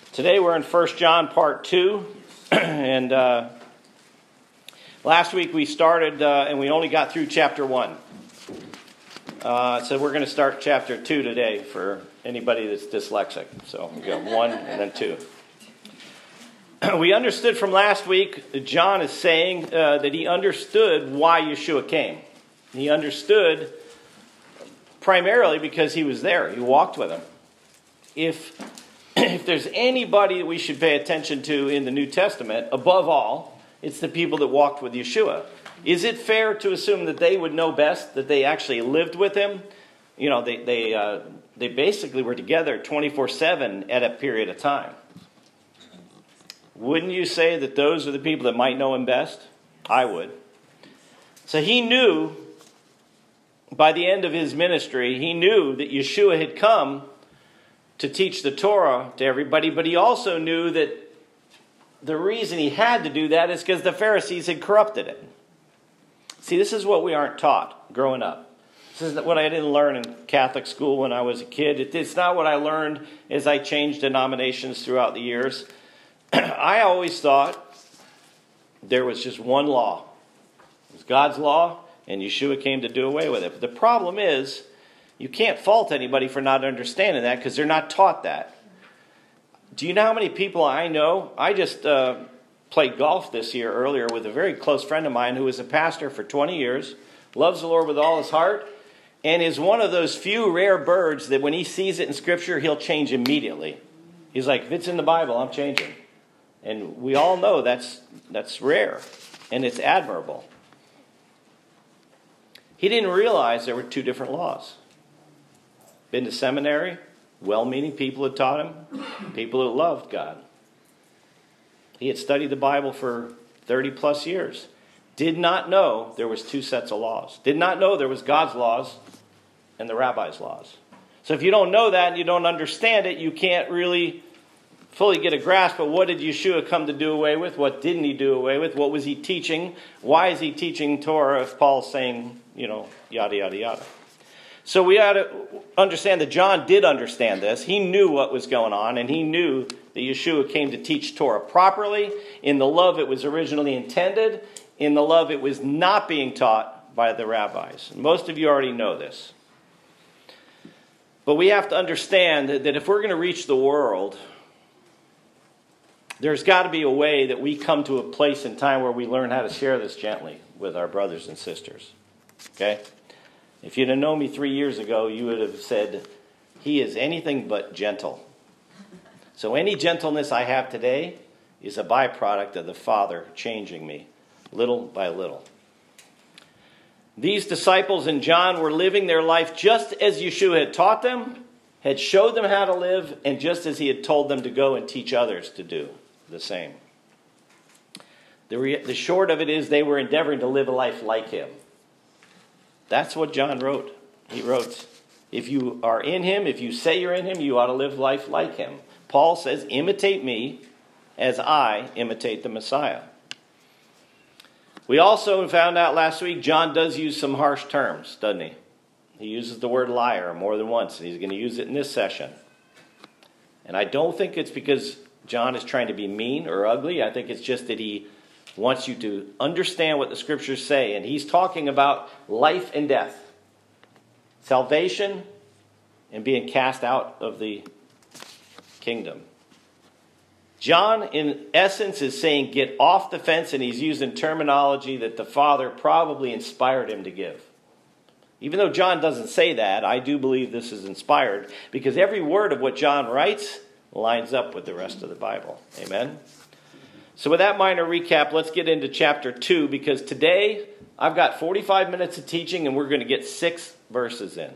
Today we're in 1 John part 2, and last week we started and we only got through chapter 1. So we're going to start chapter 2 today for anybody that's dyslexic. So we got 1 and then 2. We understood from last week that John is saying that he understood why Yeshua came. He understood primarily because he was there. He walked with him. If there's anybody that we should pay attention to in the New Testament, above all, it's the people that walked with Yeshua. Is it fair to assume that they would know best, that they actually lived with him? You know, they basically were together 24/7 at a period of time. Wouldn't you say that those are the people that might know him best? I would. So he knew, by the end of his ministry, he knew that Yeshua had come to teach the Torah to everybody, but he also knew that the reason he had to do that is because the Pharisees had corrupted it. See, this is what we aren't taught growing up. This is what I didn't learn in Catholic school when I was a kid. It's not what I learned as I changed denominations throughout the years. I always thought there was just one law. It was God's law, and Yeshua came to do away with it. But the problem is, you can't fault anybody for not understanding that because they're not taught that. Do you know how many people I know? I just played golf this year earlier with a very close friend of mine who was a pastor for 20 years, loves the Lord with all his heart, and is one of those few rare birds that when he sees it in Scripture, he'll change immediately. He's like, if it's in the Bible, I'm changing. And we all know that's rare, and it's admirable. He didn't realize there were two different laws. Been to seminary, well-meaning people had taught him, people that loved God. He had studied the Bible for 30 plus years. Did not know there was two sets of laws. Did not know there was God's laws and the rabbi's laws. So if you don't know that and you don't understand it, you can't really fully get a grasp of what did Yeshua come to do away with? What didn't he do away with? What was he teaching? Why is he teaching Torah if Paul's saying, yada, yada, yada. So we ought to understand that John did understand this. He knew what was going on, and he knew that Yeshua came to teach Torah properly, in the love it was originally intended, in the love it was not being taught by the rabbis. Most of you already know this. But we have to understand that if we're going to reach the world, there's got to be a way that we come to a place in time where we learn how to share this gently with our brothers and sisters. Okay? If you'd have known me 3 years ago, you would have said, he is anything but gentle. So any gentleness I have today is a byproduct of the Father changing me, little by little. These disciples and John were living their life just as Yeshua had taught them, had showed them how to live, and just as he had told them to go and teach others to do the same. The short of it is they were endeavoring to live a life like him. That's what John wrote. He wrote, if you are in him, if you say you're in him, you ought to live life like him. Paul says, imitate me as I imitate the Messiah. We also found out last week, John does use some harsh terms, doesn't he? He uses the word liar more than once, and he's going to use it in this session. And I don't think it's because John is trying to be mean or ugly. I think it's just that he wants you to understand what the Scriptures say. And he's talking about life and death. Salvation and being cast out of the kingdom. John, in essence, is saying get off the fence, and he's using terminology that the Father probably inspired him to give. Even though John doesn't say that, I do believe this is inspired, because every word of what John writes lines up with the rest of the Bible. Amen? So with that minor recap, let's get into chapter 2, because today I've got 45 minutes of teaching, and we're going to get 6 verses in.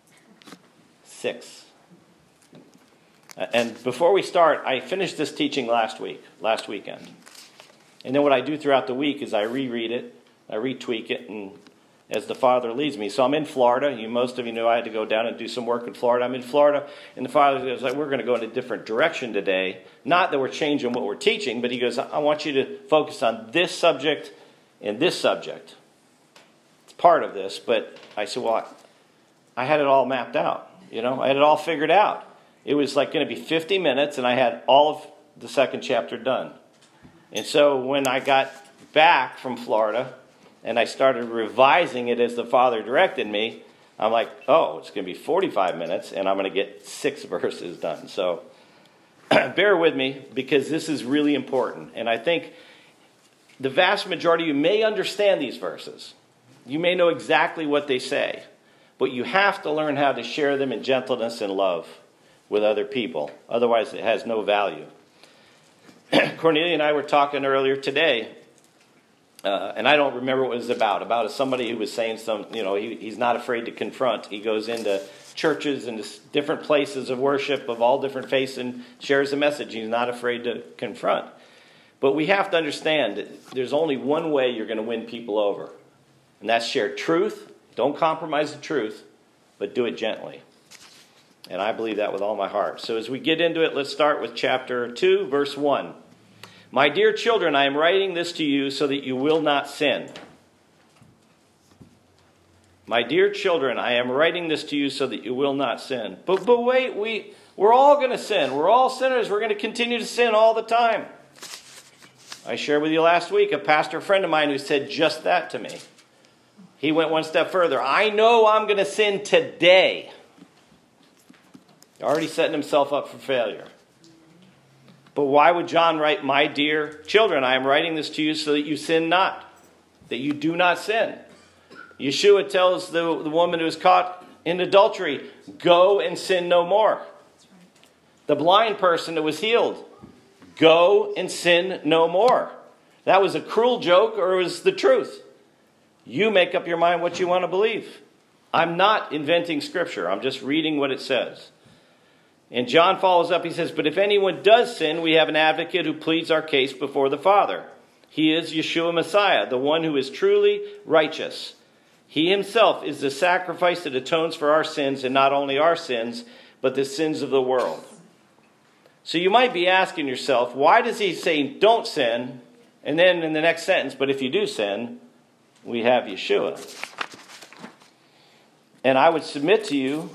6. And before we start, I finished this teaching last weekend. And then what I do throughout the week is I reread it, I retweak it, and as the Father leads me. So I'm in Florida. Most of you know I had to go down and do some work in Florida. I'm in Florida, and the Father goes, we're going to go in a different direction today. Not that we're changing what we're teaching, but he goes, I want you to focus on this subject and this subject. It's part of this, but I said, well, I had it all mapped out. I had it all figured out. it was like going to be 50 minutes, and I had all of the second chapter done. And so when I got back from Florida and I started revising it as the Father directed me, I'm like, oh, it's going to be 45 minutes, and I'm going to get 6 verses done. So bear with me, because this is really important. And I think the vast majority of you may understand these verses. You may know exactly what they say. But you have to learn how to share them in gentleness and love with other people. Otherwise, it has no value. Cornelia and I were talking earlier today, and I don't remember what it was about somebody who was saying he's not afraid to confront. He goes into churches and different places of worship of all different faiths and shares a message. He's not afraid to confront. But we have to understand that there's only one way you're going to win people over, and that's share truth. Don't compromise the truth, but do it gently. And I believe that with all my heart. So as we get into it, let's start with chapter 2, verse 1. My dear children, I am writing this to you so that you will not sin. My dear children, I am writing this to you so that you will not sin. But wait, we're all going to sin. We're all sinners. We're going to continue to sin all the time. I shared with you last week a pastor friend of mine who said just that to me. He went one step further. I know I'm going to sin today. Already setting himself up for failure. But why would John write, my dear children, I am writing this to you so that you sin not, that you do not sin. Yeshua tells the woman who was caught in adultery, go and sin no more. The blind person that was healed, go and sin no more. That was a cruel joke, or it was the truth. You make up your mind what you want to believe. I'm not inventing Scripture. I'm just reading what it says. And John follows up. He says, but if anyone does sin, we have an advocate who pleads our case before the Father. He is Yeshua Messiah, the one who is truly righteous. He himself is the sacrifice that atones for our sins, and not only our sins, but the sins of the world. So you might be asking yourself, why does he say don't sin? And then in the next sentence, but if you do sin, we have Yeshua. And I would submit to you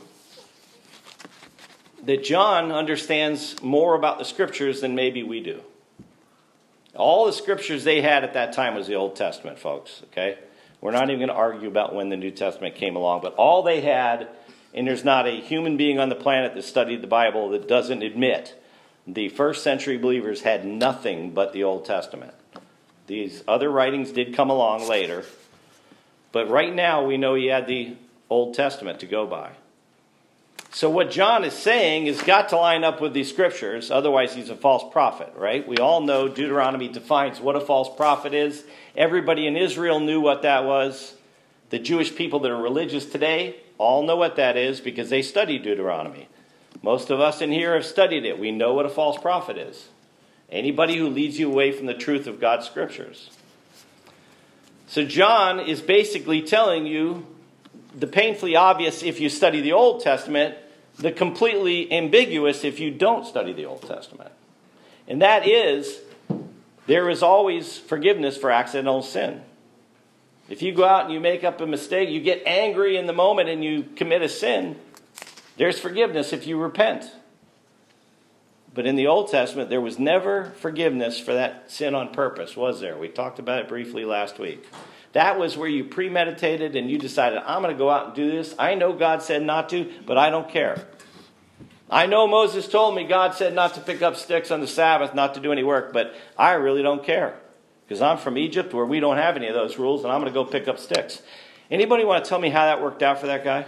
that John understands more about the Scriptures than maybe we do. All the Scriptures they had at that time was the Old Testament, folks. Okay? We're not even going to argue about when the New Testament came along, but all they had, and there's not a human being on the planet that studied the Bible that doesn't admit the first century believers had nothing but the Old Testament. These other writings did come along later, but right now we know he had the Old Testament to go by. So what John is saying has got to line up with these Scriptures, otherwise he's a false prophet, right? We all know Deuteronomy defines what a false prophet is. Everybody in Israel knew what that was. The Jewish people that are religious today all know what that is because they studied Deuteronomy. Most of us in here have studied it. We know what a false prophet is. Anybody who leads you away from the truth of God's Scriptures. So John is basically telling you the painfully obvious if you study the Old Testament, the completely ambiguous if you don't study the Old Testament. And that is, there is always forgiveness for accidental sin. If you go out and you make up a mistake, you get angry in the moment and you commit a sin, there's forgiveness if you repent. But in the Old Testament, there was never forgiveness for that sin on purpose, was there? We talked about it briefly last week. That was where you premeditated and you decided, I'm going to go out and do this. I know God said not to, but I don't care. I know Moses told me God said not to pick up sticks on the Sabbath, not to do any work, but I really don't care. Because I'm from Egypt where we don't have any of those rules, and I'm going to go pick up sticks. Anybody want to tell me how that worked out for that guy?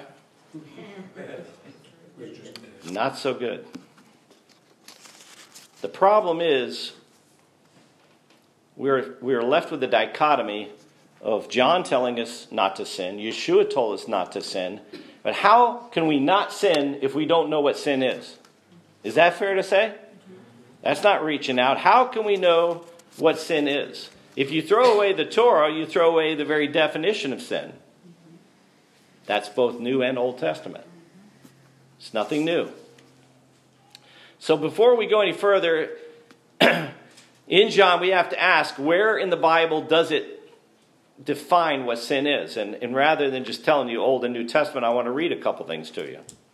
Not so good. The problem is we're left with the dichotomy of John telling us not to sin. Yeshua told us not to sin. But how can we not sin if we don't know what sin is? Is that fair to say? That's not reaching out. How can we know what sin is? If you throw away the Torah, you throw away the very definition of sin. That's both New and Old Testament. It's nothing new. So before we go any further, in John we have to ask, where in the Bible does it define what sin is? And rather than just telling you Old and New Testament, I want to read a couple things to you.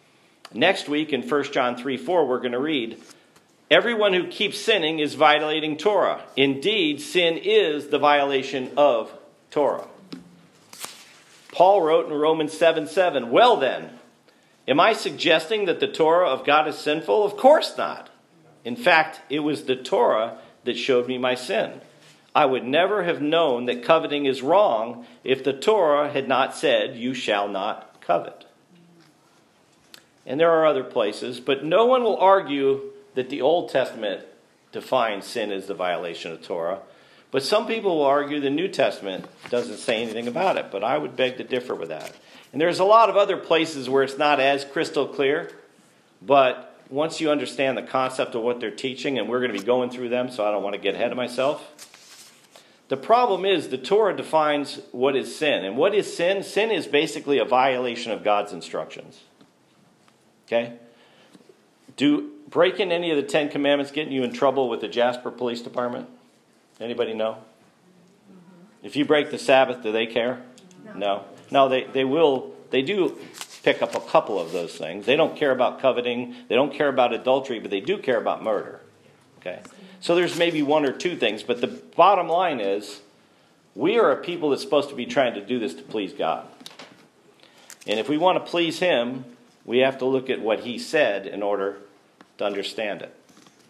Next week in 1 John 3:4, we're going to read, everyone who keeps sinning is violating Torah. Indeed, sin is the violation of Torah. Paul wrote in Romans 7:7, well then, am I suggesting that the Torah of God is sinful? Of course not. In fact, it was the Torah that showed me my sin. I would never have known that coveting is wrong if the Torah had not said, you shall not covet. And there are other places, but no one will argue that the Old Testament defines sin as the violation of Torah. But some people will argue the New Testament doesn't say anything about it, but I would beg to differ with that. And there's a lot of other places where it's not as crystal clear, but once you understand the concept of what they're teaching, and we're going to be going through them, so I don't want to get ahead of myself. The problem is the Torah defines what is sin. And what is sin? Sin is basically a violation of God's instructions. Okay? Do breaking any of the 10 Commandments getting you in trouble with the Jasper Police Department? Anybody know? If you break the Sabbath, do they care? No. No, they will. They do pick up a couple of those things. They don't care about coveting. They don't care about adultery, but they do care about murder. Okay? So there's maybe one or two things, but the bottom line is we are a people that's supposed to be trying to do this to please God. And if we want to please Him, we have to look at what He said in order to understand it.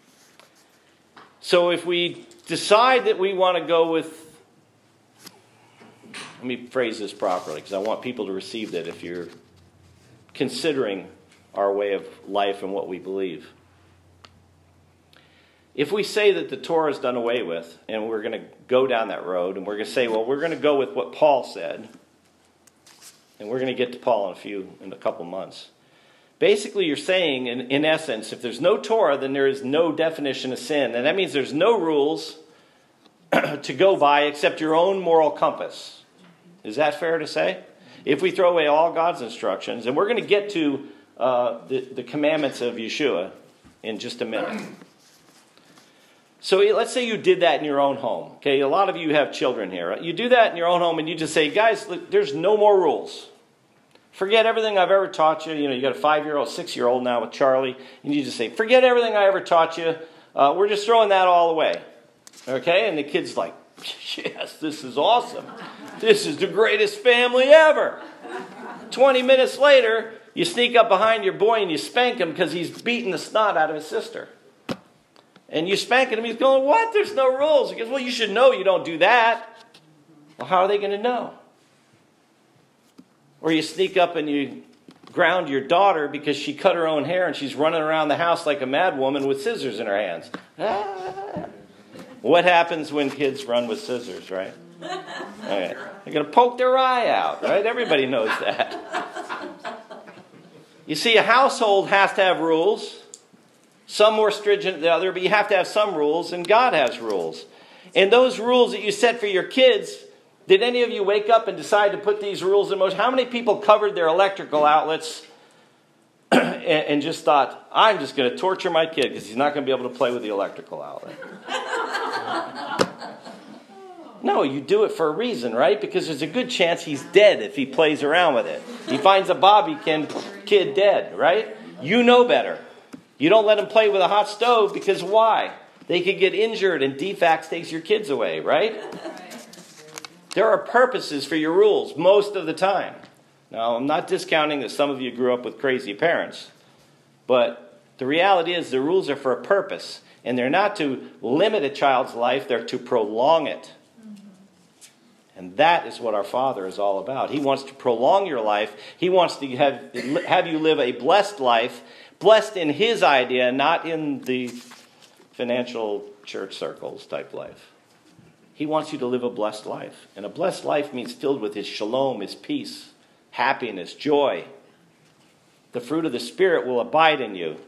So if we decide that we want to go with, let me phrase this properly because I want people to receive that if you're considering our way of life and what we believe. If we say that the Torah is done away with, and we're going to go down that road, and we're going to say, well, we're going to go with what Paul said, and we're going to get to Paul in a couple months. Basically, you're saying, in essence, if there's no Torah, then there is no definition of sin. And that means there's no rules to go by except your own moral compass. Is that fair to say? If we throw away all God's instructions, and we're going to get to the commandments of Yeshua in just a minute. So let's say you did that in your own home. Okay, a lot of you have children here. Right? You do that in your own home and you just say, guys, look, there's no more rules. Forget everything I've ever taught you. You know, you got a 5-year-old, 6-year-old now with Charlie. And you just say, forget everything I ever taught you. We're just throwing that all away. Okay, and the kid's like, yes, this is awesome. This is the greatest family ever. 20 minutes later, you sneak up behind your boy and you spank him because he's beating the snot out of his sister. And you spanking him, he's going, what? There's no rules. He goes, well, you should know you don't do that. Well, how are they going to know? Or you sneak up and you ground your daughter because she cut her own hair and she's running around the house like a mad woman with scissors in her hands. What happens when kids run with scissors, right? Okay. They're going to poke their eye out, right? Everybody knows that. You see, a household has to have rules. Some more stringent than the other, but you have to have some rules, and God has rules. And those rules that you set for your kids, did any of you wake up and decide to put these rules in motion? How many people covered their electrical outlets and just thought, I'm just going to torture my kid because he's not going to be able to play with the electrical outlet? No, you do it for a reason, right? Because there's a good chance he's dead if he plays around with it. He finds a bobby kid dead, right? You know better. You don't let them play with a hot stove because why? They could get injured and DFAX takes your kids away, right? There are purposes for your rules most of the time. Now, I'm not discounting that some of you grew up with crazy parents. But the reality is the rules are for a purpose. And they're not to limit a child's life, they're to prolong it. And that is what our Father is all about. He wants to prolong your life. He wants to have you live a blessed life. Blessed in His idea, not in the financial church circles type life. He wants you to live a blessed life. And a blessed life means filled with His shalom, His peace, happiness, joy. The fruit of the Spirit will abide in you.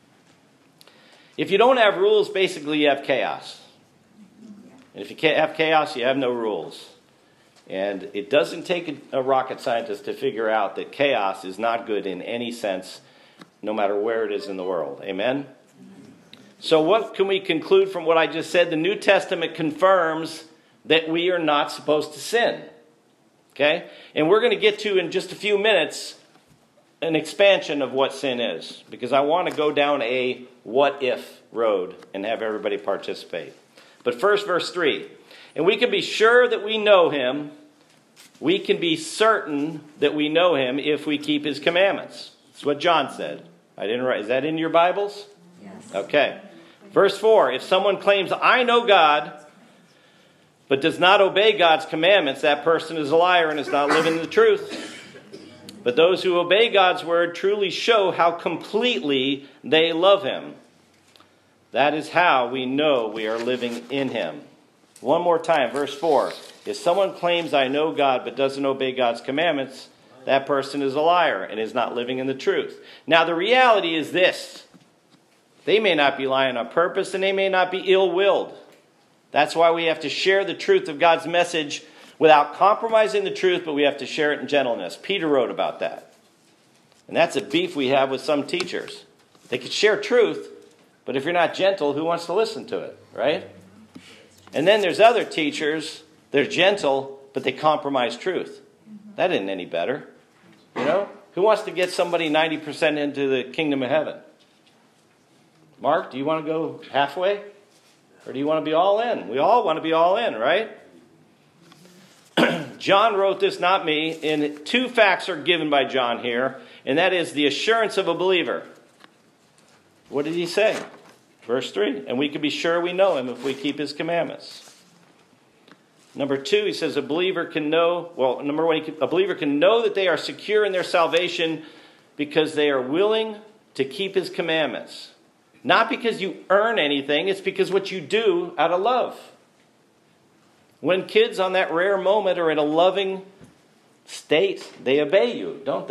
If you don't have rules, basically you have chaos. And if you can't have chaos, you have no rules. And it doesn't take a rocket scientist to figure out that chaos is not good in any sense, no matter where it is in the world. Amen? So what can we conclude from what I just said? The New Testament confirms that we are not supposed to sin. Okay? And we're going to get to, in just a few minutes, an expansion of what sin is, because I want to go down a what-if road and have everybody participate. But first, verse 3. And we can be sure that we know him. We can be certain that we know him if we keep his commandments. That's what John said. I didn't write. Is that in your Bibles? Yes. Okay. Verse 4. If someone claims, I know God, but does not obey God's commandments, that person is a liar and is not living the truth. But those who obey God's word truly show how completely they love him. That is how we know we are living in him. One more time, verse 4. If someone claims, I know God, but doesn't obey God's commandments, that person is a liar and is not living in the truth. Now, the reality is this. They may not be lying on purpose, and they may not be ill-willed. That's why we have to share the truth of God's message without compromising the truth, but we have to share it in gentleness. Peter wrote about that. And that's a beef we have with some teachers. They could share truth, but if you're not gentle, who wants to listen to it, right? And then there's other teachers, they're gentle, but they compromise truth. That isn't any better. You know? Who wants to get somebody 90% into the kingdom of heaven? Mark, do you want to go halfway? Or do you want to be all in? We all want to be all in, right? John wrote this, not me, and two facts are given by John here, and that is the assurance of a believer. What did he say? Verse 3, and we can be sure we know him if we keep his commandments. Number 2, he says a believer can know, well, number 1, a believer can know that they are secure in their salvation because they are willing to keep his commandments. Not because you earn anything, it's because what you do out of love. When kids on that rare moment are in a loving state, they obey you, don't they?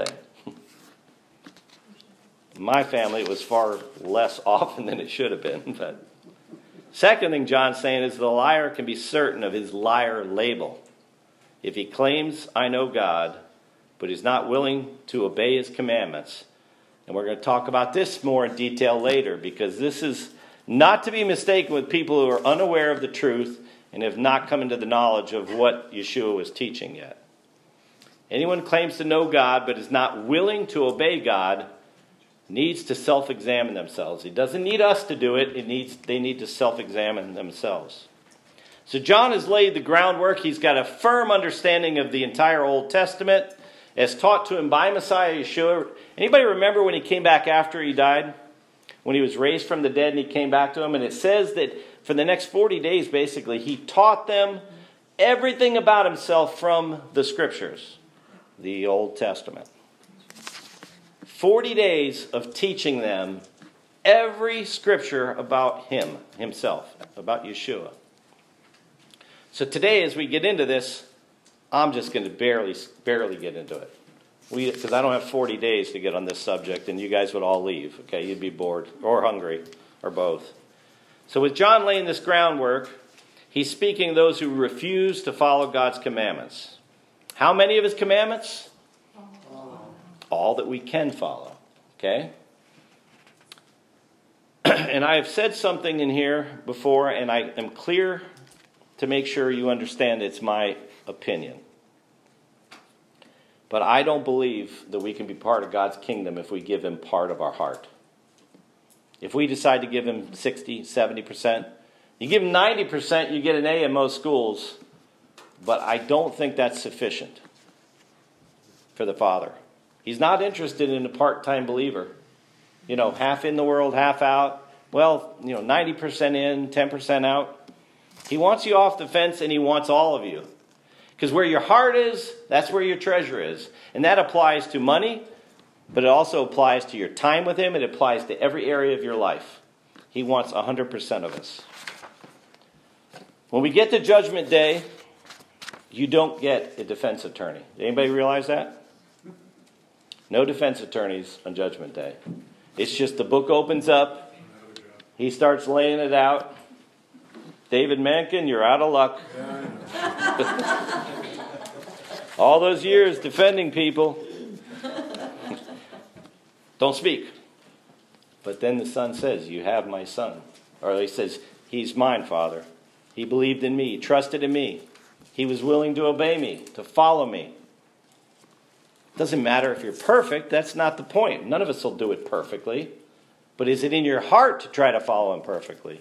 In my family, it was far less often than it should have been. But second thing John's saying is the liar can be certain of his liar label. If he claims, I know God, but is not willing to obey his commandments. And we're going to talk about this more in detail later, because this is not to be mistaken with people who are unaware of the truth and have not come into the knowledge of what Yeshua was teaching yet. Anyone who claims to know God but is not willing to obey God needs to self-examine themselves. He doesn't need us to do it. They need to self-examine themselves. So John has laid the groundwork. He's got a firm understanding of the entire Old Testament as taught to him by Messiah Yeshua. Anybody remember when he came back after he died? When he was raised from the dead and he came back to them? And it says that for the next 40 days, basically, he taught them everything about himself from the Scriptures, the Old Testament. 40 days of teaching them every Scripture about him, himself, about Yeshua. So today, as we get into this, I'm just going to barely get into it. Because I don't have 40 days to get on this subject, and you guys would all leave. Okay, you'd be bored or hungry or both. So with John laying this groundwork, he's speaking to those who refuse to follow God's commandments. How many of his commandments? All that we can follow. Okay? And I have said something in here before, and I am clear to make sure you understand it's my opinion. But I don't believe that we can be part of God's kingdom if we give him part of our heart. If we decide to give him 60, 70%, you give him 90%, you get an A in most schools. But I don't think that's sufficient for the Father. He's not interested in a part-time believer. You know, half in the world, half out. Well, 90% in, 10% out. He wants you off the fence, and he wants all of you. Because where your heart is, that's where your treasure is. And that applies to money, but it also applies to your time with him. It applies to every area of your life. He wants 100% of us. When we get to Judgment Day, you don't get a defense attorney. Anybody realize that? No defense attorneys on Judgment Day. It's just the book opens up. He starts laying it out. David Mankin, you're out of luck. All those years defending people. Don't speak. But then the son says, you have my son. Or he says, he's mine, Father. He believed in me, trusted in me. He was willing to obey me, to follow me. Doesn't matter if you're perfect. That's not the point. None of us will do it perfectly. But is it in your heart to try to follow him perfectly?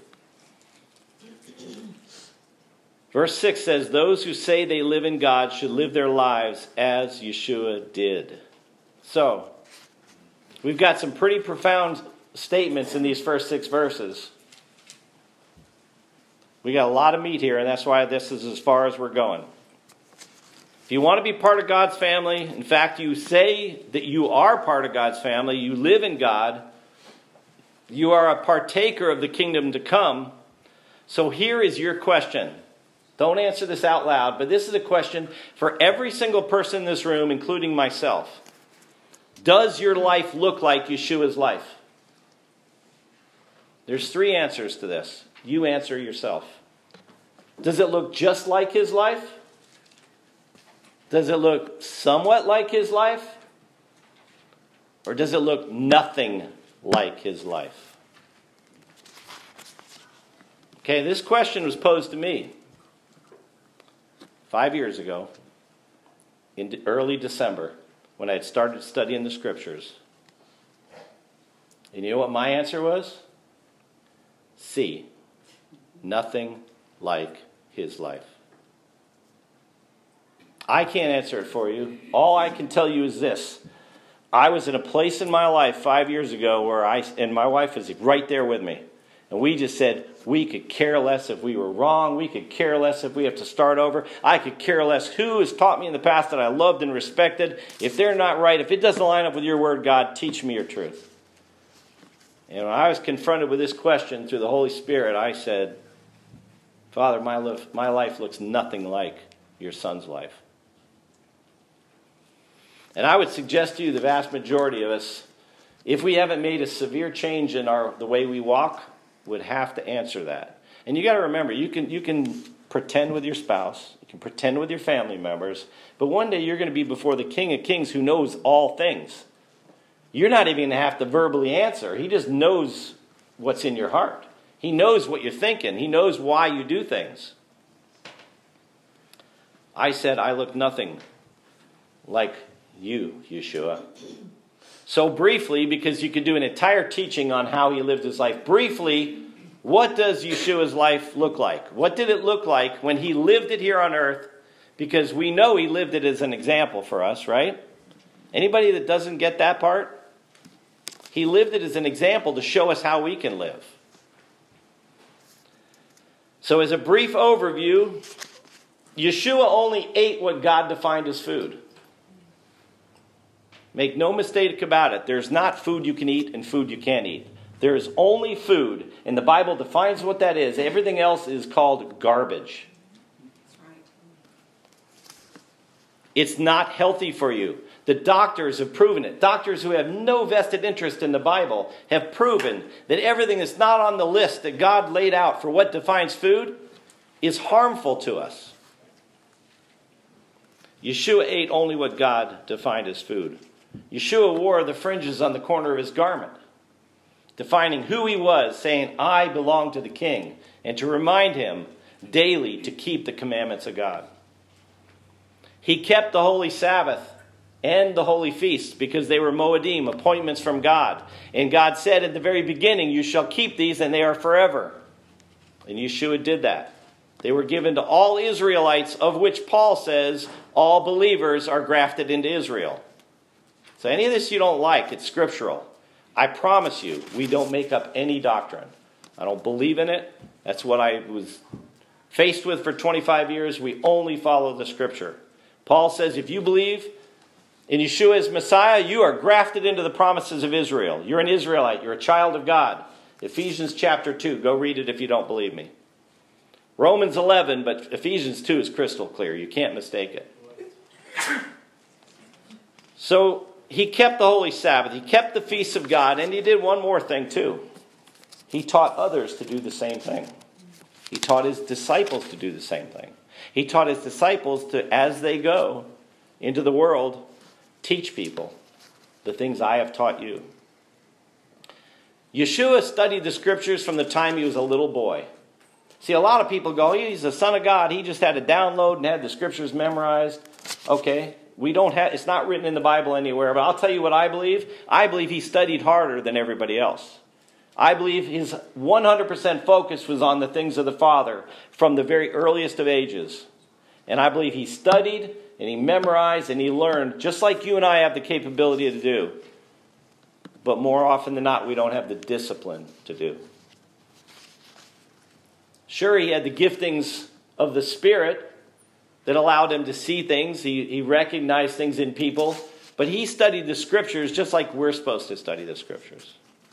Verse 6 says, those who say they live in God should live their lives as Yeshua did. So, we've got some pretty profound statements in these first 6 verses. We got a lot of meat here, and that's why this is as far as we're going. If you want to be part of God's family, in fact, you say that you are part of God's family, you live in God, you are a partaker of the kingdom to come. So here is your question. Don't answer this out loud, but this is a question for every single person in this room, including myself. Does your life look like Yeshua's life? There's 3 answers to this. You answer yourself. Does it look just like his life? Does it look somewhat like his life? Or does it look nothing like his life? Okay, this question was posed to me 5 years ago, in early December, when I had started studying the Scriptures. And you know what my answer was? C. Nothing like his life. I can't answer it for you. All I can tell you is this. I was in a place in my life 5 years ago where and my wife is right there with me. And we just said, we could care less if we were wrong. We could care less if we have to start over. I could care less who has taught me in the past that I loved and respected. If they're not right, if it doesn't line up with your word, God, teach me your truth. And when I was confronted with this question through the Holy Spirit, I said, Father, my life looks nothing like your son's life. And I would suggest to you, the vast majority of us, if we haven't made a severe change in the way we walk, would have to answer that. And you got to remember, you can pretend with your spouse, you can pretend with your family members, but one day you're going to be before the King of Kings who knows all things. You're not even going to have to verbally answer. He just knows what's in your heart. He knows what you're thinking. He knows why you do things. I said, I look nothing like you, Yeshua. So briefly, because you could do an entire teaching on how he lived his life. Briefly, what does Yeshua's life look like? What did it look like when he lived it here on earth? Because we know he lived it as an example for us, right? Anybody that doesn't get that part? He lived it as an example to show us how we can live. So as a brief overview, Yeshua only ate what God defined as food. Make no mistake about it. There's not food you can eat and food you can't eat. There is only food, and the Bible defines what that is. Everything else is called garbage. That's right. It's not healthy for you. The doctors have proven it. Doctors who have no vested interest in the Bible have proven that everything that's not on the list that God laid out for what defines food is harmful to us. Yeshua ate only what God defined as food. Yeshua wore the fringes on the corner of his garment, defining who he was, saying, I belong to the King, and to remind him daily to keep the commandments of God. He kept the holy Sabbath and the holy feasts because they were Moedim, appointments from God. And God said at the very beginning, you shall keep these and they are forever. And Yeshua did that. They were given to all Israelites, of which Paul says all believers are grafted into Israel. So any of this you don't like, it's scriptural. I promise you, we don't make up any doctrine. I don't believe in it. That's what I was faced with for 25 years. We only follow the scripture. Paul says if you believe in Yeshua as Messiah, you are grafted into the promises of Israel. You're an Israelite. You're a child of God. Ephesians chapter 2. Go read it if you don't believe me. Romans 11, but Ephesians 2 is crystal clear. You can't mistake it. So he kept the holy Sabbath. He kept the feasts of God. And he did one more thing too. He taught others to do the same thing. He taught his disciples to do the same thing. He taught his disciples to, as they go into the world, teach people the things I have taught you. Yeshua studied the scriptures from the time he was a little boy. See, a lot of people go, he's the Son of God. He just had to download and had the scriptures memorized. Okay, We don't have, it's not written in the Bible anywhere, but I'll tell you what I believe. I believe he studied harder than everybody else. I believe his 100% focus was on the things of the Father from the very earliest of ages. And I believe he studied and he memorized and he learned, just like you and I have the capability to do. But more often than not, we don't have the discipline to do. Sure, he had the giftings of the Spirit that allowed him to see things. He recognized things in people. But he studied the Scriptures just like we're supposed to study the Scriptures.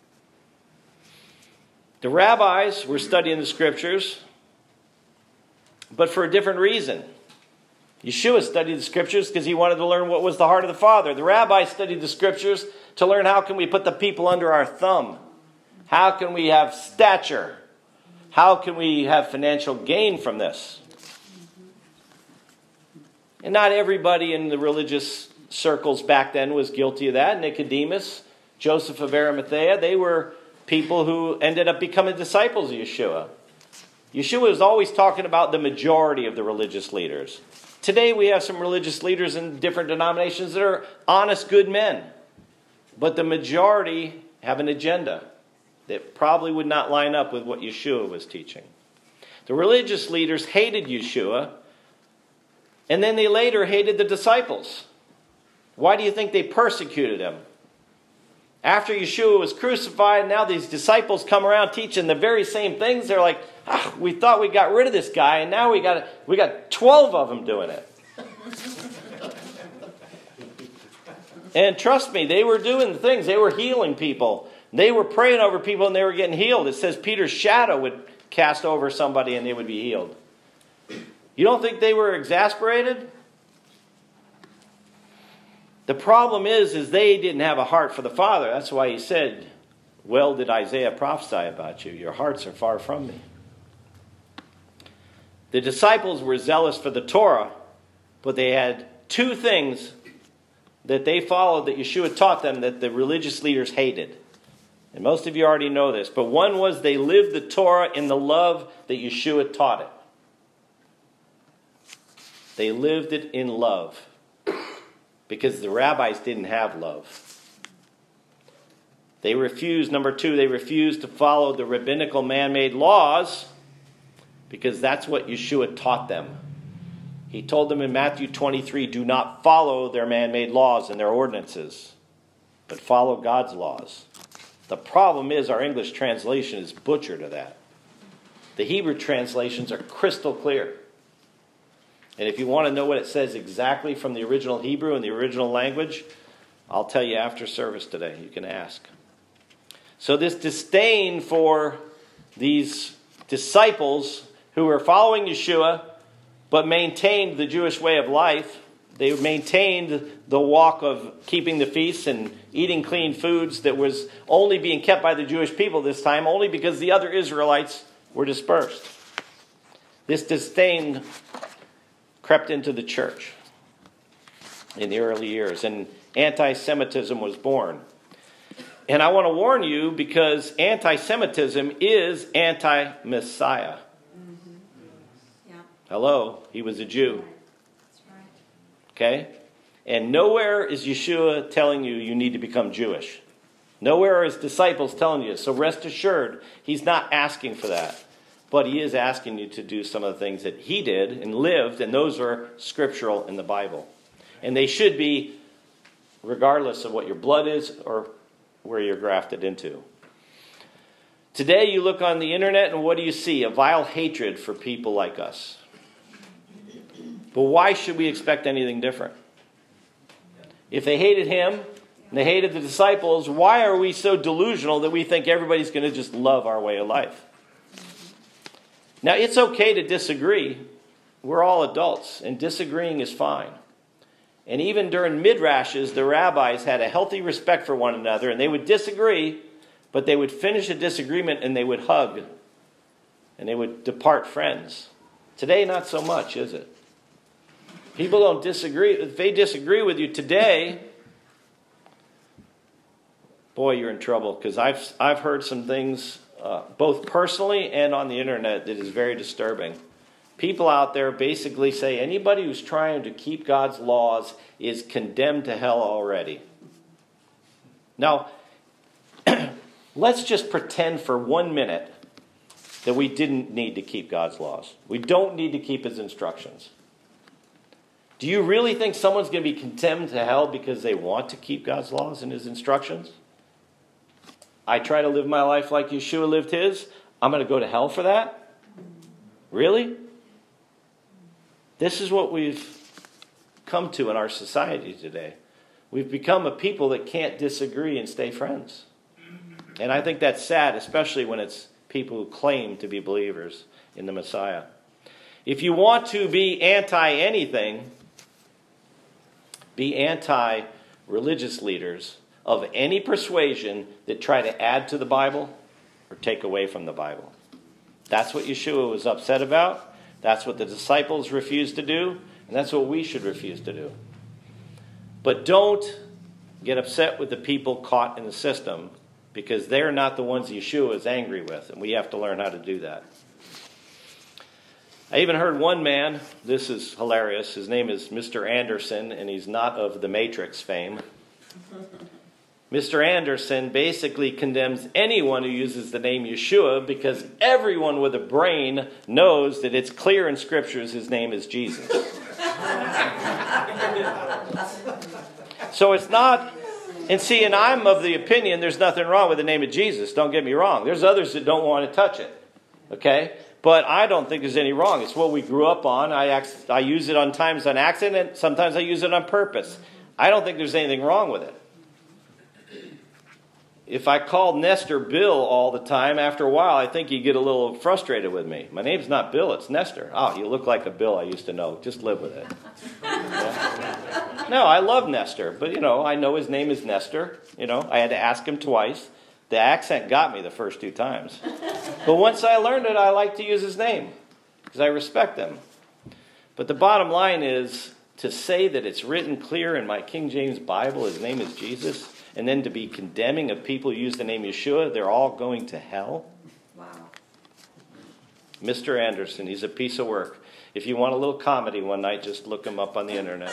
The rabbis were studying the Scriptures, but for a different reason. Yeshua studied the Scriptures because he wanted to learn what was the heart of the Father. The rabbis studied the Scriptures to learn how can we put the people under our thumb. How can we have stature? How can we have financial gain from this? And not everybody in the religious circles back then was guilty of that. Nicodemus, Joseph of Arimathea, they were people who ended up becoming disciples of Yeshua. Yeshua was always talking about the majority of the religious leaders. Today we have some religious leaders in different denominations that are honest, good men. But the majority have an agenda that probably would not line up with what Yeshua was teaching. The religious leaders hated Yeshua, and then they later hated the disciples. Why do you think they persecuted him? After Yeshua was crucified, now these disciples come around teaching the very same things. They're like, we thought we got rid of this guy, and now we got 12 of them doing it. And trust me, they were doing the things. They were healing people. They were praying over people, and they were getting healed. It says Peter's shadow would cast over somebody, and they would be healed. You don't think they were exasperated? The problem is they didn't have a heart for the Father. That's why he said, well did Isaiah prophesy about you. Your hearts are far from me. The disciples were zealous for the Torah, but they had two things that they followed that Yeshua taught them that the religious leaders hated. And most of you already know this. But one was they lived the Torah in the love that Yeshua taught it. They lived it in love. Because the rabbis didn't have love. They refused, number two, they refused to follow the rabbinical man-made laws because that's what Yeshua taught them. He told them in Matthew 23, do not follow their man-made laws and their ordinances, but follow God's laws. The problem is our English translation is butchered of that. The Hebrew translations are crystal clear. And if you want to know what it says exactly from the original Hebrew and the original language, I'll tell you after service today. You can ask. So this disdain for these disciples who were following Yeshua but maintained the Jewish way of life, they maintained the walk of keeping the feasts and eating clean foods that was only being kept by the Jewish people this time, only because the other Israelites were dispersed. This disdain crept into the church in the early years, and anti-Semitism was born. And I want to warn you because anti-Semitism is anti-Messiah. Mm-hmm. Yeah. Hello, he was a Jew. That's right. Okay? And nowhere is Yeshua telling you you need to become Jewish. Nowhere are his disciples telling you. So rest assured, he's not asking for that. But he is asking you to do some of the things that he did and lived, and those are scriptural in the Bible. And they should be regardless of what your blood is or where you're grafted into. Today you look on the internet and what do you see? A vile hatred for people like us. But why should we expect anything different? If they hated him and they hated the disciples, why are we so delusional that we think everybody's going to just love our way of life? Now, it's okay to disagree. We're all adults, and disagreeing is fine. And even during midrashes, the rabbis had a healthy respect for one another, and they would disagree, but they would finish a disagreement and they would hug, and they would depart friends. Today, not so much, is it? People don't disagree. If they disagree with you today, boy, you're in trouble, because I've heard some things both personally and on the internet that is very disturbing. People out there basically say anybody who's trying to keep God's laws is condemned to hell already. Now, let's just pretend for 1 minute that we didn't need to keep God's laws. We don't need to keep his instructions. Do you really think someone's going to be condemned to hell because they want to keep God's laws and his instructions? I try to live my life like Yeshua lived his. I'm going to go to hell for that? Really? This is what we've come to in our society today. We've become a people that can't disagree and stay friends. And I think that's sad, especially when it's people who claim to be believers in the Messiah. If you want to be anti-anything, be anti-religious leaders of any persuasion that try to add to the Bible or take away from the Bible. That's what Yeshua was upset about. That's what the disciples refused to do. And that's what we should refuse to do. But don't get upset with the people caught in the system, because they're not the ones Yeshua is angry with. And we have to learn how to do that. I even heard one man, this is hilarious, his name is Mr. Anderson, and he's not of the Matrix fame. Mr. Anderson basically condemns anyone who uses the name Yeshua because everyone with a brain knows that it's clear in Scriptures his name is Jesus. So it's not, and I'm of the opinion there's nothing wrong with the name of Jesus. Don't get me wrong. There's others that don't want to touch it. Okay? But I don't think there's any wrong. It's what we grew up on. I use it on times on accident. Sometimes I use it on purpose. I don't think there's anything wrong with it. If I called Nestor Bill all the time, after a while, I think he'd get a little frustrated with me. My name's not Bill, it's Nestor. Oh, you look like a Bill I used to know. Just live with it. Yeah. No, I love Nestor, but, I know his name is Nestor. I had to ask him twice. The accent got me the first 2 times. But once I learned it, I like to use his name because I respect him. But the bottom line is to say that it's written clear in my King James Bible, his name is Jesus, and then to be condemning of people who use the name Yeshua, they're all going to hell. Wow. Mr. Anderson, he's a piece of work. If you want a little comedy one night, just look him up on the internet.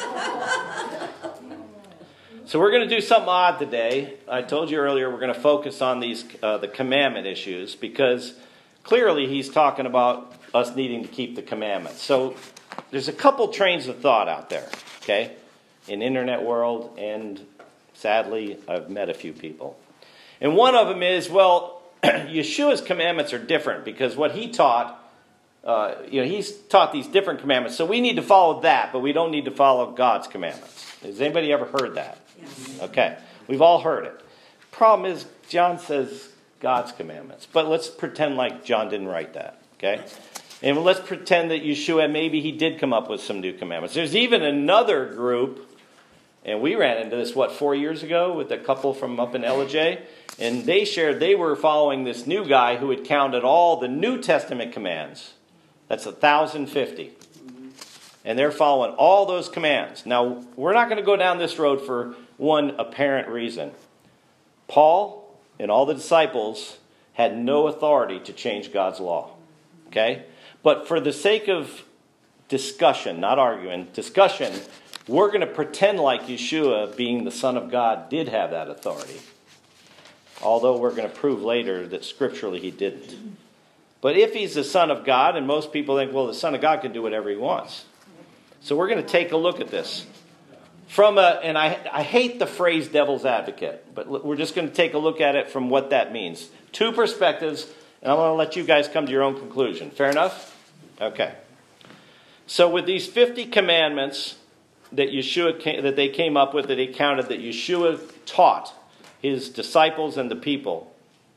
So we're going to do something odd today. I told you earlier we're going to focus on these the commandment issues because clearly he's talking about us needing to keep the commandments. So there's a couple trains of thought out there, okay, in the internet world, and sadly I've met a few people. And one of them is, Yeshua's commandments are different because what he taught, he's taught these different commandments. So we need to follow that, but we don't need to follow God's commandments. Has anybody ever heard that? Yes. Okay. We've all heard it. Problem is, John says God's commandments. But let's pretend like John didn't write that. Okay? And let's pretend that Yeshua, maybe he did come up with some new commandments. There's even another group, and we ran into this, 4 years ago with a couple from up in Ellijay. And they shared they were following this new guy who had counted all the New Testament commands. That's 1,050. And they're following all those commands. Now, we're not going to go down this road for one apparent reason. Paul and all the disciples had no authority to change God's law. Okay? But for the sake of discussion, not arguing, discussion, we're going to pretend like Yeshua, being the Son of God, did have that authority. Although we're going to prove later that scripturally he didn't. But if he's the Son of God, and most people think, the Son of God can do whatever he wants. So we're going to take a look at this. And I hate the phrase devil's advocate, but we're just going to take a look at it from what that means. 2 perspectives, and I'm going to let you guys come to your own conclusion. Fair enough? Okay. So with these 50 commandments that that they came up with, that he counted, that Yeshua taught his disciples and the people,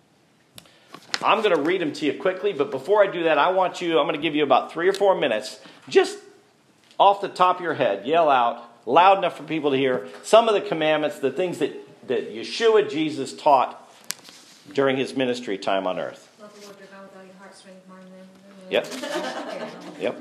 I'm going to read them to you quickly, but before I do that, I'm going to give you about 3 or 4 minutes, just off the top of your head, yell out, loud enough for people to hear, some of the commandments, the things that Yeshua, Jesus, taught during his ministry time on earth. Love the Lord your God with all your heart, strength, mind, and Yep. Yep.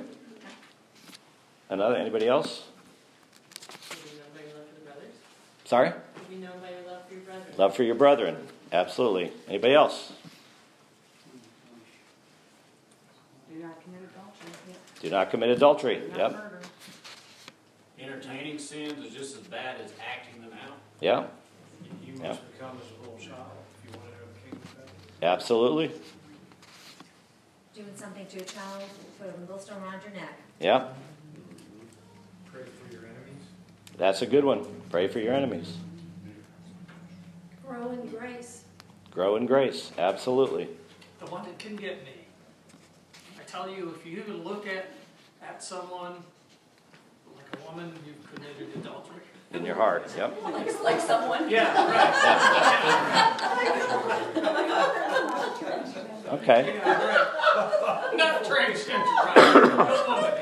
Anybody else? Be known by your love for the brothers. Sorry? Be known by your love for your brothers. Love for your brethren. Absolutely. Anybody else? Do not commit adultery. Yep. Do not commit adultery. Do not Yep. murder. Entertaining sins is just as bad as acting them out. Yeah. You Yeah. must become as a little child if you want to have a kingdom of heaven. Absolutely. Doing something to a child, put a millstone around your neck. Yeah. Pray for your enemies. That's a good one. Pray for your enemies. Grow in grace. Grow in grace. Absolutely. The one that can get me. I tell you, if you look at someone like a woman, you've committed adultery. In your heart. Yep. Like someone. Yeah, right. Okay. Yeah, right. Not transgender, right? A woman,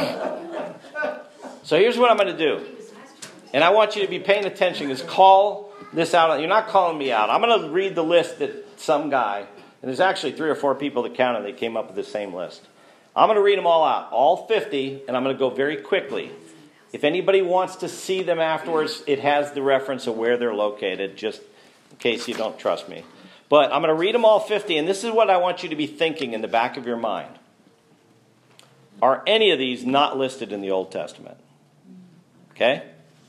yes. So here's what I'm going to do. And I want you to be paying attention, is call this out. You're not calling me out. I'm going to read the list that some guy, and there's actually 3 or 4 people that counted, they came up with the same list. I'm going to read them all out, all 50, and I'm going to go very quickly. If anybody wants to see them afterwards, it has the reference of where they're located, just in case you don't trust me. But I'm going to read them all 50, and this is what I want you to be thinking in the back of your mind. Are any of these not listed in the Old Testament? Okay?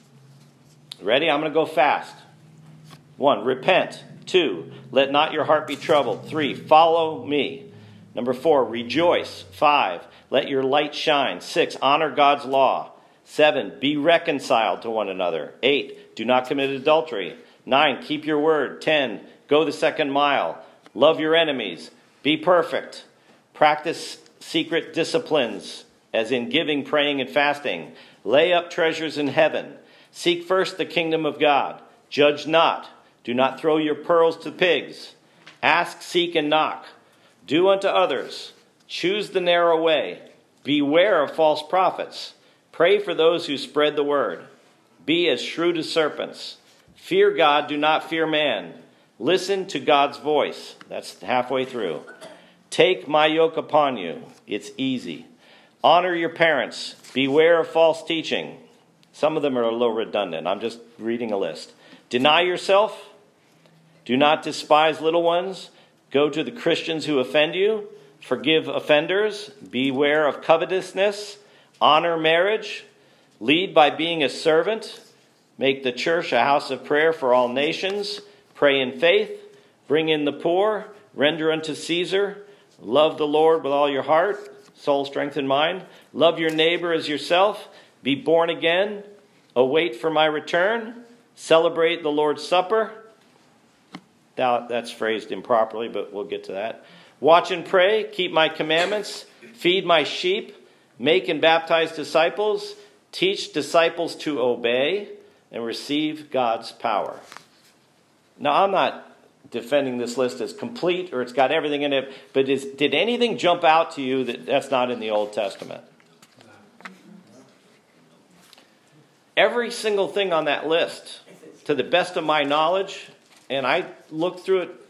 Ready? I'm going to go fast. 1, repent. 2, let not your heart be troubled. 3, follow me. 4, rejoice. 5, let your light shine. 6, honor God's law. 7, be reconciled to one another. 8, do not commit adultery. 9, keep your word. 10, go the second mile. Love your enemies. Be perfect. Practice secret disciplines, as in giving, praying, and fasting. Lay up treasures in heaven. Seek first the kingdom of God. Judge not. Do not throw your pearls to pigs. Ask, seek, and knock. Do unto others. Choose the narrow way. Beware of false prophets. Pray for those who spread the word. Be as shrewd as serpents. Fear God, do not fear man. Listen to God's voice. That's halfway through. Take my yoke upon you. It's easy. Honor your parents. Beware of false teaching. Some of them are a little redundant. I'm just reading a list. Deny yourself. Do not despise little ones. Go to the Christians who offend you. Forgive offenders. Beware of covetousness. Honor marriage. Lead by being a servant. Make the church a house of prayer for all nations. Pray in faith. Bring in the poor. Render unto Caesar. Love the Lord with all your heart, soul, strength, and mind. Love your neighbor as yourself. Be born again. Await for my return. Celebrate the Lord's Supper. That's phrased improperly, but we'll get to that. Watch and pray. Keep my commandments. Feed my sheep. Make and baptize disciples. Teach disciples to obey and receive God's power. Now, I'm not defending this list as complete or it's got everything in it, but did anything jump out to you that's not in the Old Testament? Every single thing on that list, to the best of my knowledge, and I looked through it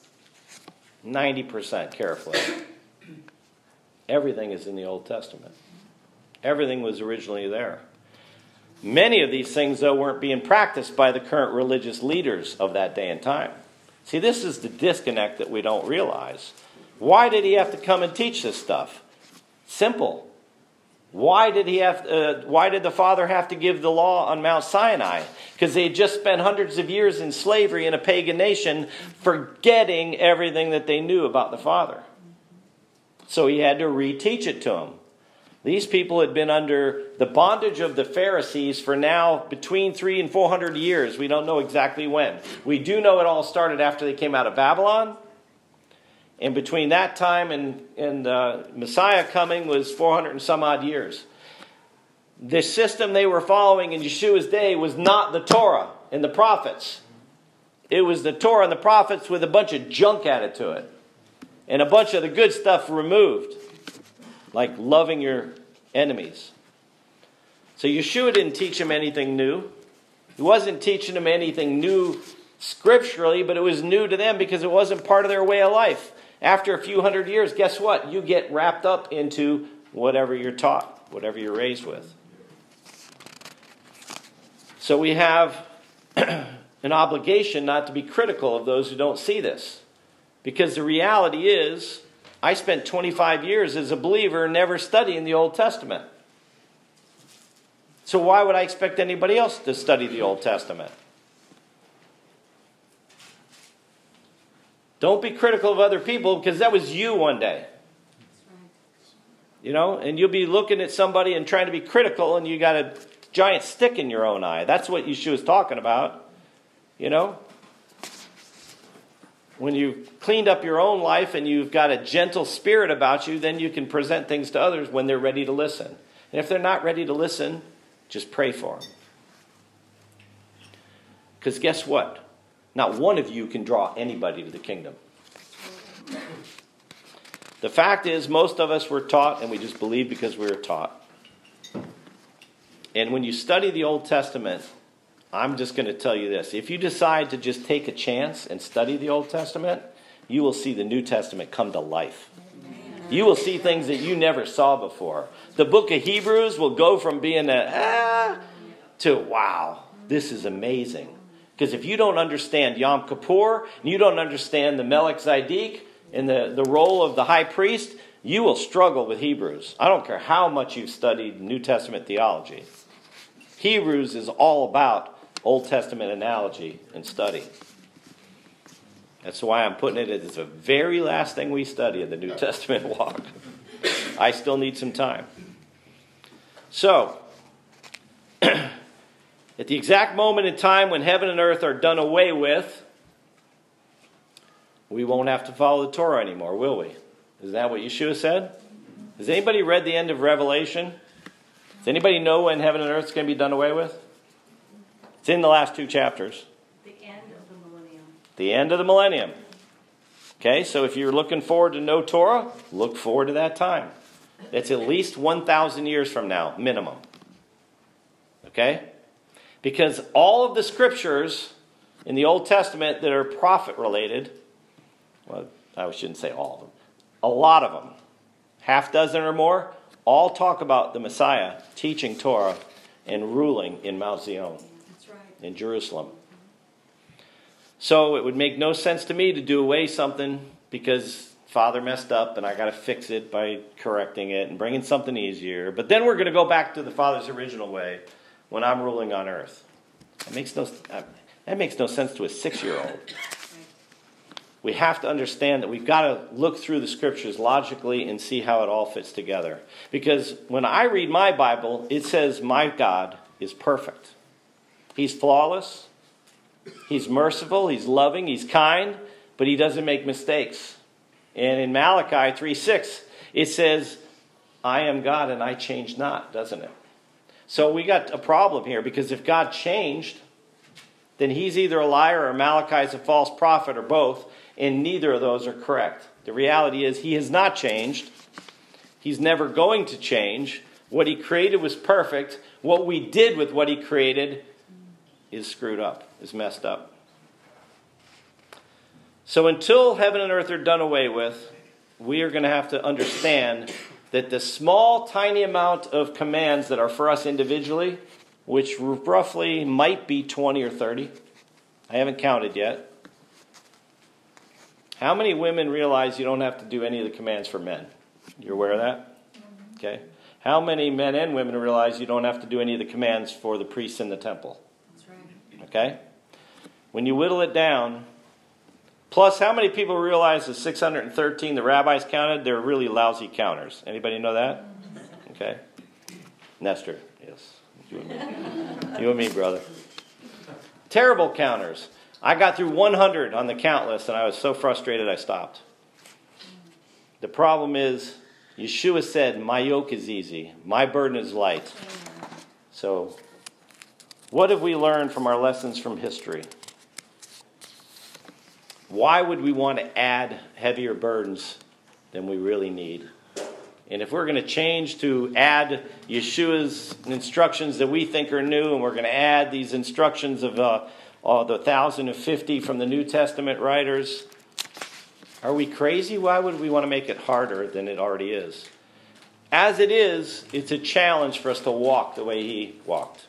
90% carefully, everything is in the Old Testament. Everything was originally there. Many of these things, though, weren't being practiced by the current religious leaders of that day and time. See, this is the disconnect that we don't realize. Why did he have to come and teach this stuff? Simple. Why did the Father have to give the law on Mount Sinai? Because they had just spent hundreds of years in slavery in a pagan nation, forgetting everything that they knew about the Father. So he had to reteach it to them. These people had been under the bondage of the Pharisees for now between 300 and 400 years. We don't know exactly when. We do know it all started after they came out of Babylon. And between that time and Messiah coming was 400 and some odd years. The system they were following in Yeshua's day was not the Torah and the prophets. It was the Torah and the prophets with a bunch of junk added to it. And a bunch of the good stuff removed. Like loving your enemies. So Yeshua didn't teach them anything new. He wasn't teaching them anything new scripturally, but it was new to them because it wasn't part of their way of life. After a few hundred years, guess what? You get wrapped up into whatever you're taught, whatever you're raised with. So we have an obligation not to be critical of those who don't see this. Because the reality is, I spent 25 years as a believer never studying the Old Testament. So why would I expect anybody else to study the Old Testament? Don't be critical of other people, because that was you one day. You know, and you'll be looking at somebody and trying to be critical, and you got a giant stick in your own eye. That's what Yeshua's talking about. You know? When you've cleaned up your own life and you've got a gentle spirit about you, then you can present things to others when they're ready to listen. And if they're not ready to listen, just pray for them. Because guess what? Not one of you can draw anybody to the kingdom. The fact is, most of us were taught, and we just believe because we were taught. And when you study the Old Testament, I'm just going to tell you this. If you decide to just take a chance and study the Old Testament, you will see the New Testament come to life. You will see things that you never saw before. The book of Hebrews will go from being to wow, this is amazing. Because if you don't understand Yom Kippur, and you don't understand the Melech Tzedek and the role of the high priest, you will struggle with Hebrews. I don't care how much you've studied New Testament theology. Hebrews is all about Old Testament analogy and study. That's why I'm putting it as the very last thing we study in the New Testament walk. I still need some time. So, at the exact moment in time when heaven and earth are done away with, we won't have to follow the Torah anymore, will we? Is that what Yeshua said? Has anybody read the end of Revelation? Does anybody know when heaven and earth is going to be done away with? It's in the last 2 chapters. The end of the millennium. The end of the millennium. Okay, so if you're looking forward to no Torah, look forward to that time. It's at least 1,000 years from now, minimum. Okay? Because all of the scriptures in the Old Testament that are prophet-related, well, I shouldn't say all of them, a lot of them, half dozen or more, all talk about the Messiah teaching Torah and ruling in Mount Zion, That's right. in Jerusalem. So it would make no sense to me to do away something because Father messed up and I got to fix it by correcting it and bringing something easier. But then we're going to go back to the Father's original way when I'm ruling on earth. That makes no sense to a 6-year-old. We have to understand that we've got to look through the scriptures logically and see how it all fits together. Because when I read my Bible, it says my God is perfect. He's flawless. He's merciful. He's loving. He's kind. But he doesn't make mistakes. And in Malachi 3:6, it says, I am God and I change not, doesn't it? So we got a problem here, because if God changed, then he's either a liar or Malachi is a false prophet or both, and neither of those are correct. The reality is he has not changed. He's never going to change. What he created was perfect. What we did with what he created is screwed up, is messed up. So until heaven and earth are done away with, we are going to have to understand that the small, tiny amount of commands that are for us individually, which roughly might be 20 or 30, I haven't counted yet. How many women realize you don't have to do any of the commands for men? You're aware of that? Okay. How many men and women realize you don't have to do any of the commands for the priests in the temple? That's right. Okay? When you whittle it down, plus how many people realize the 613 the rabbis counted, they're really lousy counters? Anybody know that? Okay. Nestor, yes. You and me. You and me, brother. Terrible counters. I got through 100 on the count list and I was so frustrated I stopped. The problem is, Yeshua said, my yoke is easy, my burden is light. So, what have we learned from our lessons from history? Why would we want to add heavier burdens than we really need? And if we're going to change to add Yeshua's instructions that we think are new, and we're going to add these instructions of the 1,050 from the New Testament writers, are we crazy? Why would we want to make it harder than it already is? As it is, it's a challenge for us to walk the way he walked.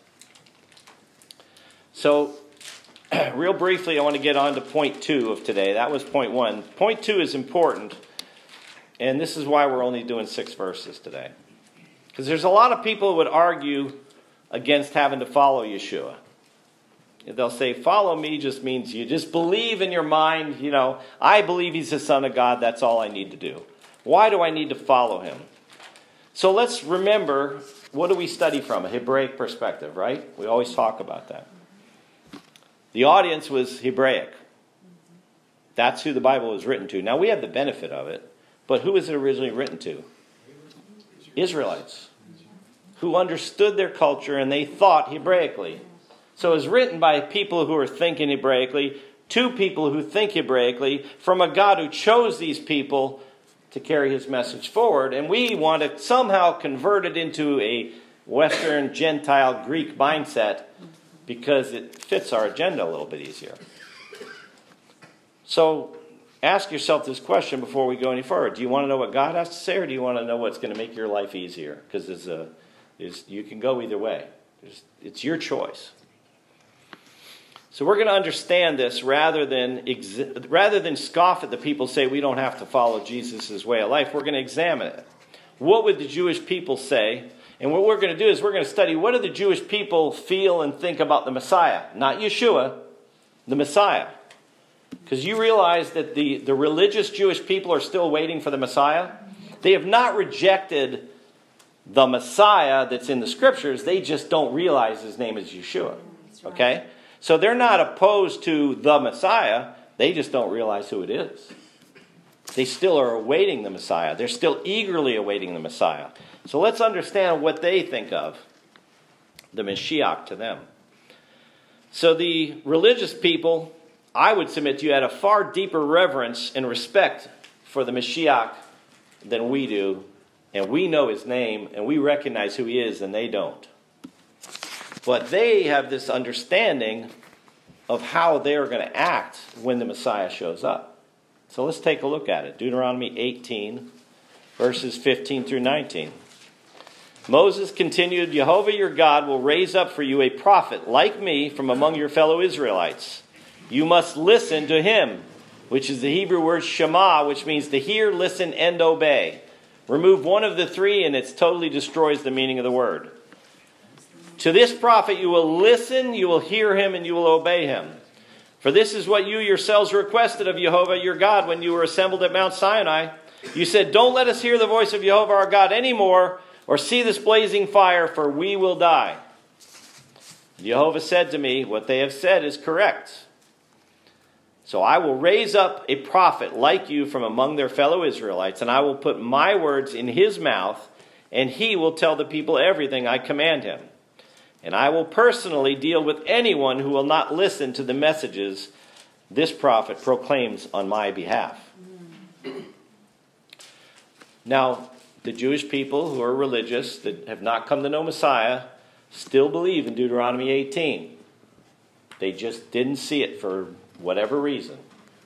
So, real briefly, I want to get on to point 2 of today. That was point 1. Point 2 is important. And this is why we're only doing 6 verses today. Because there's a lot of people who would argue against having to follow Yeshua. They'll say, follow me just means you just believe in your mind, I believe he's the Son of God, that's all I need to do. Why do I need to follow him? So let's remember, what do we study from? A Hebraic perspective, right? We always talk about that. The audience was Hebraic. That's who the Bible was written to. Now we have the benefit of it, but who was it originally written to? Israelites, who understood their culture and they thought Hebraically. So it was written by people who are thinking Hebraically, to people who think Hebraically, from a God who chose these people to carry his message forward. And we want to somehow convert it into a Western, Gentile, Greek mindset because it fits our agenda a little bit easier. So ask yourself this question before we go any further. Do you want to know what God has to say, or do you want to know what's going to make your life easier? Because you can go either way. It's your choice. So we're going to understand this rather than scoff at the people who say we don't have to follow Jesus' way of life. We're going to examine it. What would the Jewish people say? And what we're going to do is we're going to study what do the Jewish people feel and think about the Messiah. Not Yeshua, the Messiah. Because you realize that the religious Jewish people are still waiting for the Messiah. They have not rejected the Messiah that's in the Scriptures. They just don't realize his name is Yeshua. Okay? So they're not opposed to the Messiah. They just don't realize who it is. They still are awaiting the Messiah. They're still eagerly awaiting the Messiah. So let's understand what they think of the Mashiach to them. So the religious people, I would submit to you, had a far deeper reverence and respect for the Mashiach than we do. And we know his name and we recognize who he is, and they don't. But they have this understanding of how they are going to act when the Messiah shows up. So let's take a look at it. Deuteronomy 18, verses 15 through 19. Moses continued, Jehovah your God will raise up for you a prophet like me from among your fellow Israelites. You must listen to him, which is the Hebrew word Shema, which means to hear, listen, and obey. Remove one of the three and it totally destroys the meaning of the word. To this prophet you will listen, you will hear him, and you will obey him. For this is what you yourselves requested of Jehovah your God when you were assembled at Mount Sinai. You said, don't let us hear the voice of Jehovah our God anymore, or see this blazing fire, for we will die. Jehovah said to me, what they have said is correct. So I will raise up a prophet like you from among their fellow Israelites, and I will put my words in his mouth, and he will tell the people everything I command him. And I will personally deal with anyone who will not listen to the messages this prophet proclaims on my behalf. Now, the Jewish people who are religious, that have not come to know Messiah, still believe in Deuteronomy 18. They just didn't see it for whatever reason.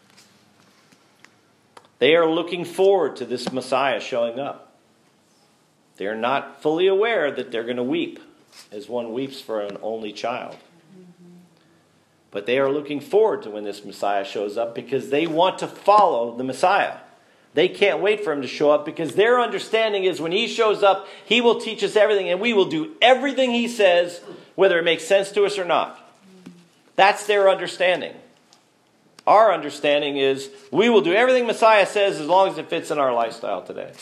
They are looking forward to this Messiah showing up. They're not fully aware that they're going to weep as one weeps for an only child. But they are looking forward to when this Messiah shows up because they want to follow the Messiah. They can't wait for him to show up because their understanding is when he shows up, he will teach us everything and we will do everything he says, whether it makes sense to us or not. That's their understanding. Our understanding is we will do everything Messiah says as long as it fits in our lifestyle today.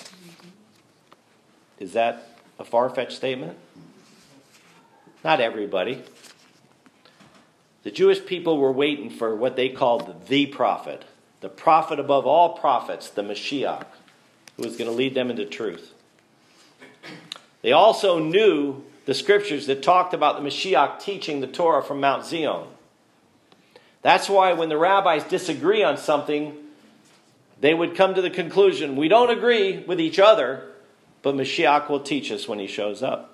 Is that a far-fetched statement? Not everybody. The Jewish people were waiting for what they called the prophet above all prophets, the Mashiach, who was going to lead them into truth. They also knew the scriptures that talked about the Mashiach teaching the Torah from Mount Zion. That's why when the rabbis disagree on something, they would come to the conclusion, we don't agree with each other, but Mashiach will teach us when he shows up.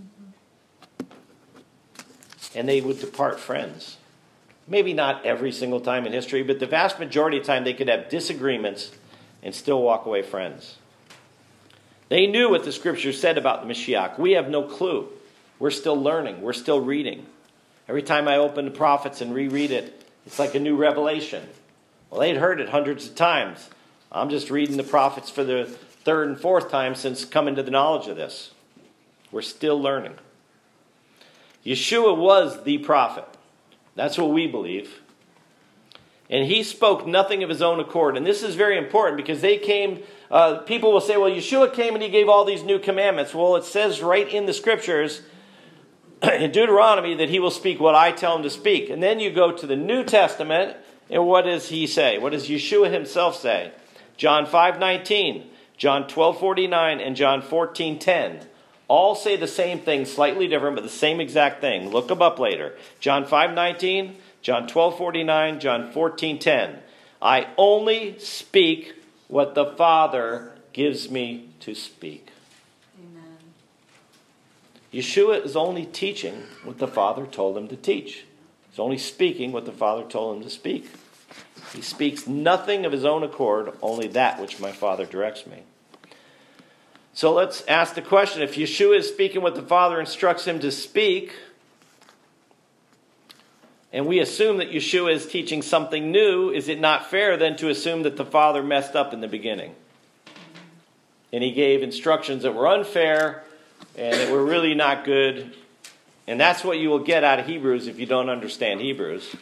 And they would depart friends. Maybe not every single time in history, but the vast majority of the time they could have disagreements and still walk away friends. They knew what the scriptures said about the Mashiach. We have no clue. We're still learning. We're still reading. Every time I open the prophets and reread it, it's like a new revelation. Well, they'd heard it hundreds of times. I'm just reading the prophets for the third and fourth time since coming to the knowledge of this. We're still learning. Yeshua was the prophet. That's what we believe. And he spoke nothing of his own accord. And this is very important because they came, people will say, well, Yeshua came and he gave all these new commandments. Well, it says right in the scriptures, in Deuteronomy, that he will speak what I tell him to speak. And then you go to the New Testament, and what does he say? What does Yeshua himself say? John 5:19, John 12:49, and John 14:10. All say the same thing, slightly different, but the same exact thing. Look them up later. John 5:19, John 12:49, John 14:10. I only speak what the Father gives me to speak. Amen. Yeshua is only teaching what the Father told him to teach. He's only speaking what the Father told him to speak. He speaks nothing of his own accord, only that which my Father directs me. So let's ask the question, if Yeshua is speaking what the Father instructs him to speak, and we assume that Yeshua is teaching something new, is it not fair then to assume that the Father messed up in the beginning? And he gave instructions that were unfair and that were really not good. And that's what you will get out of Hebrews if you don't understand Hebrews.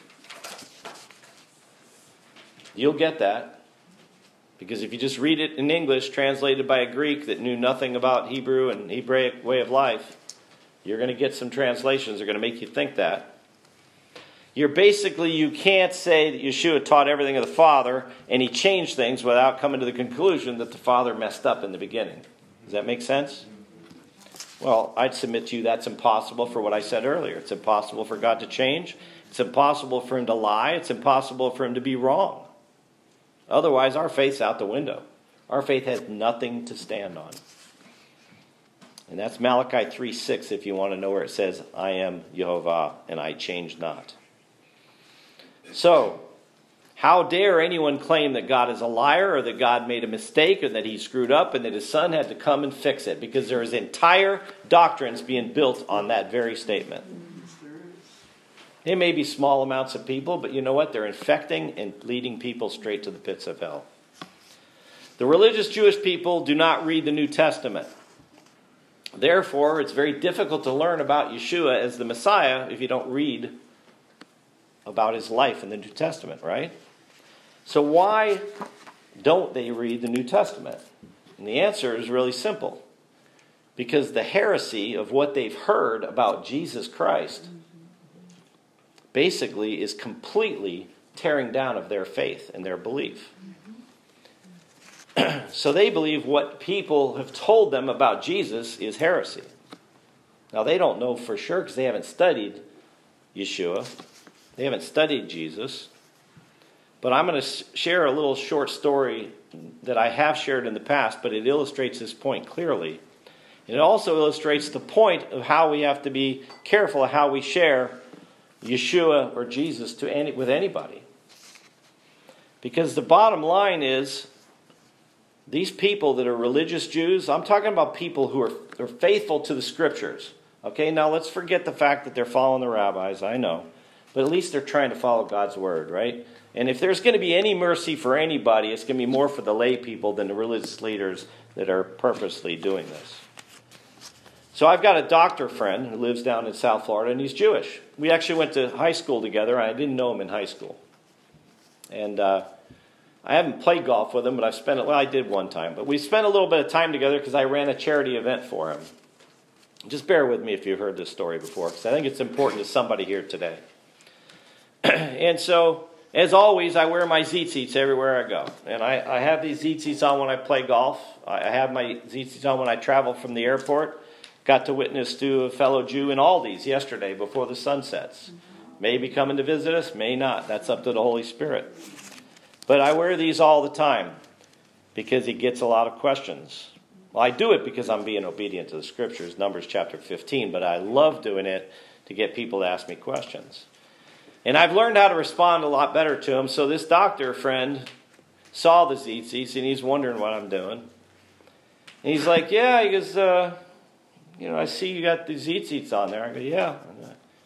You'll get that. Because if you just read it in English, translated by a Greek that knew nothing about Hebrew and Hebraic way of life, you're going to get some translations that are going to make you think that. You can't say that Yeshua taught everything of the Father and he changed things without coming to the conclusion that the Father messed up in the beginning. Does that make sense? Well, I'd submit to you that's impossible for what I said earlier. It's impossible for God to change. It's impossible for him to lie. It's impossible for him to be wrong. Otherwise, our faith's out the window. Our faith has nothing to stand on. And that's Malachi 3:6 if you want to know where it says, I am Yehovah and I change not. So, how dare anyone claim that God is a liar or that God made a mistake or that he screwed up and that his son had to come and fix it? Because there is entire doctrines being built on that very statement. It may be small amounts of people, but you know what? They're infecting and leading people straight to the pits of hell. The religious Jewish people do not read the New Testament. Therefore, it's very difficult to learn about Yeshua as the Messiah if you don't read about his life in the New Testament, right? So why don't they read the New Testament? And the answer is really simple. Because the heresy of what they've heard about Jesus Christ basically is completely tearing down of their faith and their belief. So they believe what people have told them about Jesus is heresy. Now they don't know for sure because they haven't studied Yeshua. They haven't studied Jesus. But I'm going to share a little short story that I have shared in the past, but it illustrates this point clearly. And it also illustrates the point of how we have to be careful of how we share Yeshua or Jesus with anybody. Because the bottom line is, these people that are religious Jews, I'm talking about people who are faithful to the scriptures. Okay, now let's forget the fact that they're following the rabbis, I know. But at least they're trying to follow God's word, right? And if there's going to be any mercy for anybody, it's going to be more for the lay people than the religious leaders that are purposely doing this. So I've got a doctor friend who lives down in South Florida, and he's Jewish. We actually went to high school together, and I didn't know him in high school. And I haven't played golf with him, but I did one time. But we spent a little bit of time together because I ran a charity event for him. Just bear with me if you've heard this story before, because I think it's important to somebody here today. And so, as always, I wear my tzitzits everywhere I go. And I have these tzitzits on when I play golf. I have my tzitzits on when I travel from the airport. Got to witness to a fellow Jew in Aldi's yesterday before the sun sets. May be coming to visit us, may not. That's up to the Holy Spirit. But I wear these all the time because he gets a lot of questions. Well, I do it because I'm being obedient to the scriptures, Numbers chapter 15, but I love doing it to get people to ask me questions. And I've learned how to respond a lot better to him. So this doctor friend saw the tzitzits and he's wondering what I'm doing. And he's like, yeah, he goes, I see you got the tzitzits on there. I go, yeah.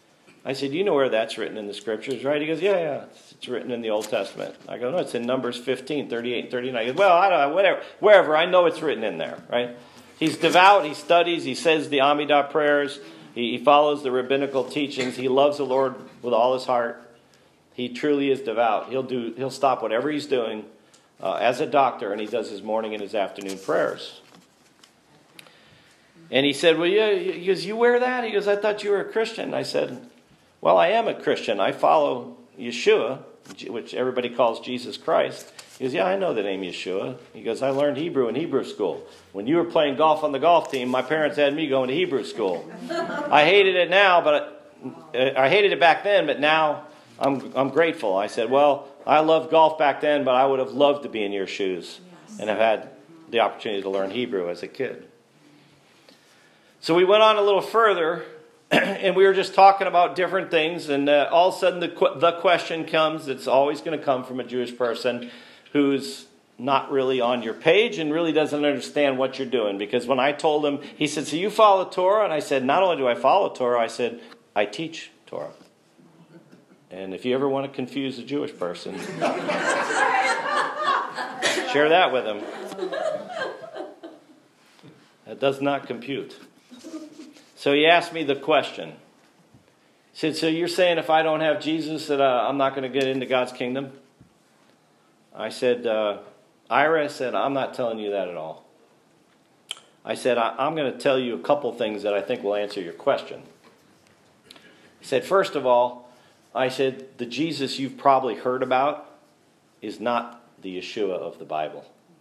I said, you know where that's written in the scriptures, right? He goes, yeah, it's written in the Old Testament. I go, no, it's in Numbers 15, 38, and 39. He goes, well, I don't know, wherever, I know it's written in there, right? He's devout, he studies, he says the Amidah prayers, he follows the rabbinical teachings, he loves the Lord with all his heart. He truly is devout. He'll stop whatever he's doing as a doctor, and he does his morning and his afternoon prayers. And he said, well, yeah, he goes, you wear that? He goes, I thought you were a Christian. I said, well, I am a Christian. I follow Yeshua, which everybody calls Jesus Christ. He goes, yeah, I know the name Yeshua. He goes, I learned Hebrew in Hebrew school. When you were playing golf on the golf team, my parents had me going to Hebrew school. I hated it now, but I hated it back then, but now I'm grateful. I said, well, I loved golf back then, but I would have loved to be in your shoes and have had the opportunity to learn Hebrew as a kid. So we went on a little further, and we were just talking about different things, and all of a sudden the question comes that's always going to come from a Jewish person who's not really on your page and really doesn't understand what you're doing. Because when I told him, he said, so you follow Torah? And I said, not only do I follow Torah, I said, I teach Torah. And if you ever want to confuse a Jewish person, share that with them. That does not compute. So he asked me the question. He said, so you're saying if I don't have Jesus that I'm not going to get into God's kingdom? I said, Ira, I'm not telling you that at all. I said, I'm going to tell you a couple things that I think will answer your question. He said, first of all, I said, the Jesus you've probably heard about is not the Yeshua of the Bible.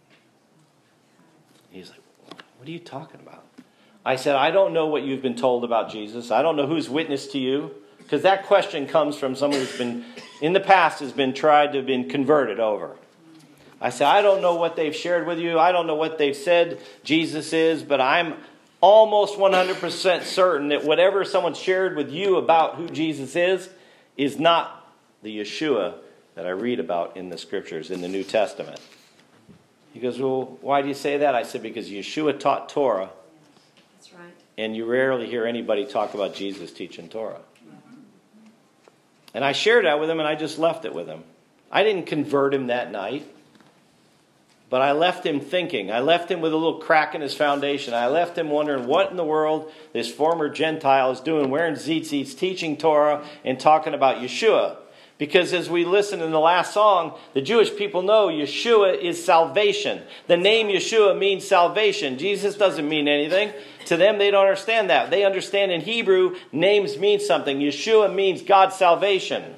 He's like, what are you talking about? I said, I don't know what you've been told about Jesus. I don't know who's witnessed to you. Because that question comes from someone who's been, in the past, has been tried to have been converted over. I said, I don't know what they've shared with you. I don't know what they've said Jesus is. But I'm almost 100% certain that whatever someone shared with you about who Jesus is not the Yeshua that I read about in the scriptures, in the New Testament. He goes, well, why do you say that? I said, because Yeshua taught Torah. That's right. And you rarely hear anybody talk about Jesus teaching Torah. And I shared that with him, and I just left it with him. I didn't convert him that night. But I left him thinking. I left him with a little crack in his foundation. I left him wondering what in the world this former Gentile is doing, wearing tzitzits, teaching Torah, and talking about Yeshua. Because as we listened in the last song, the Jewish people know Yeshua is salvation. The name Yeshua means salvation. Jesus doesn't mean anything. To them, they don't understand that. They understand in Hebrew, names mean something. Yeshua means God's salvation.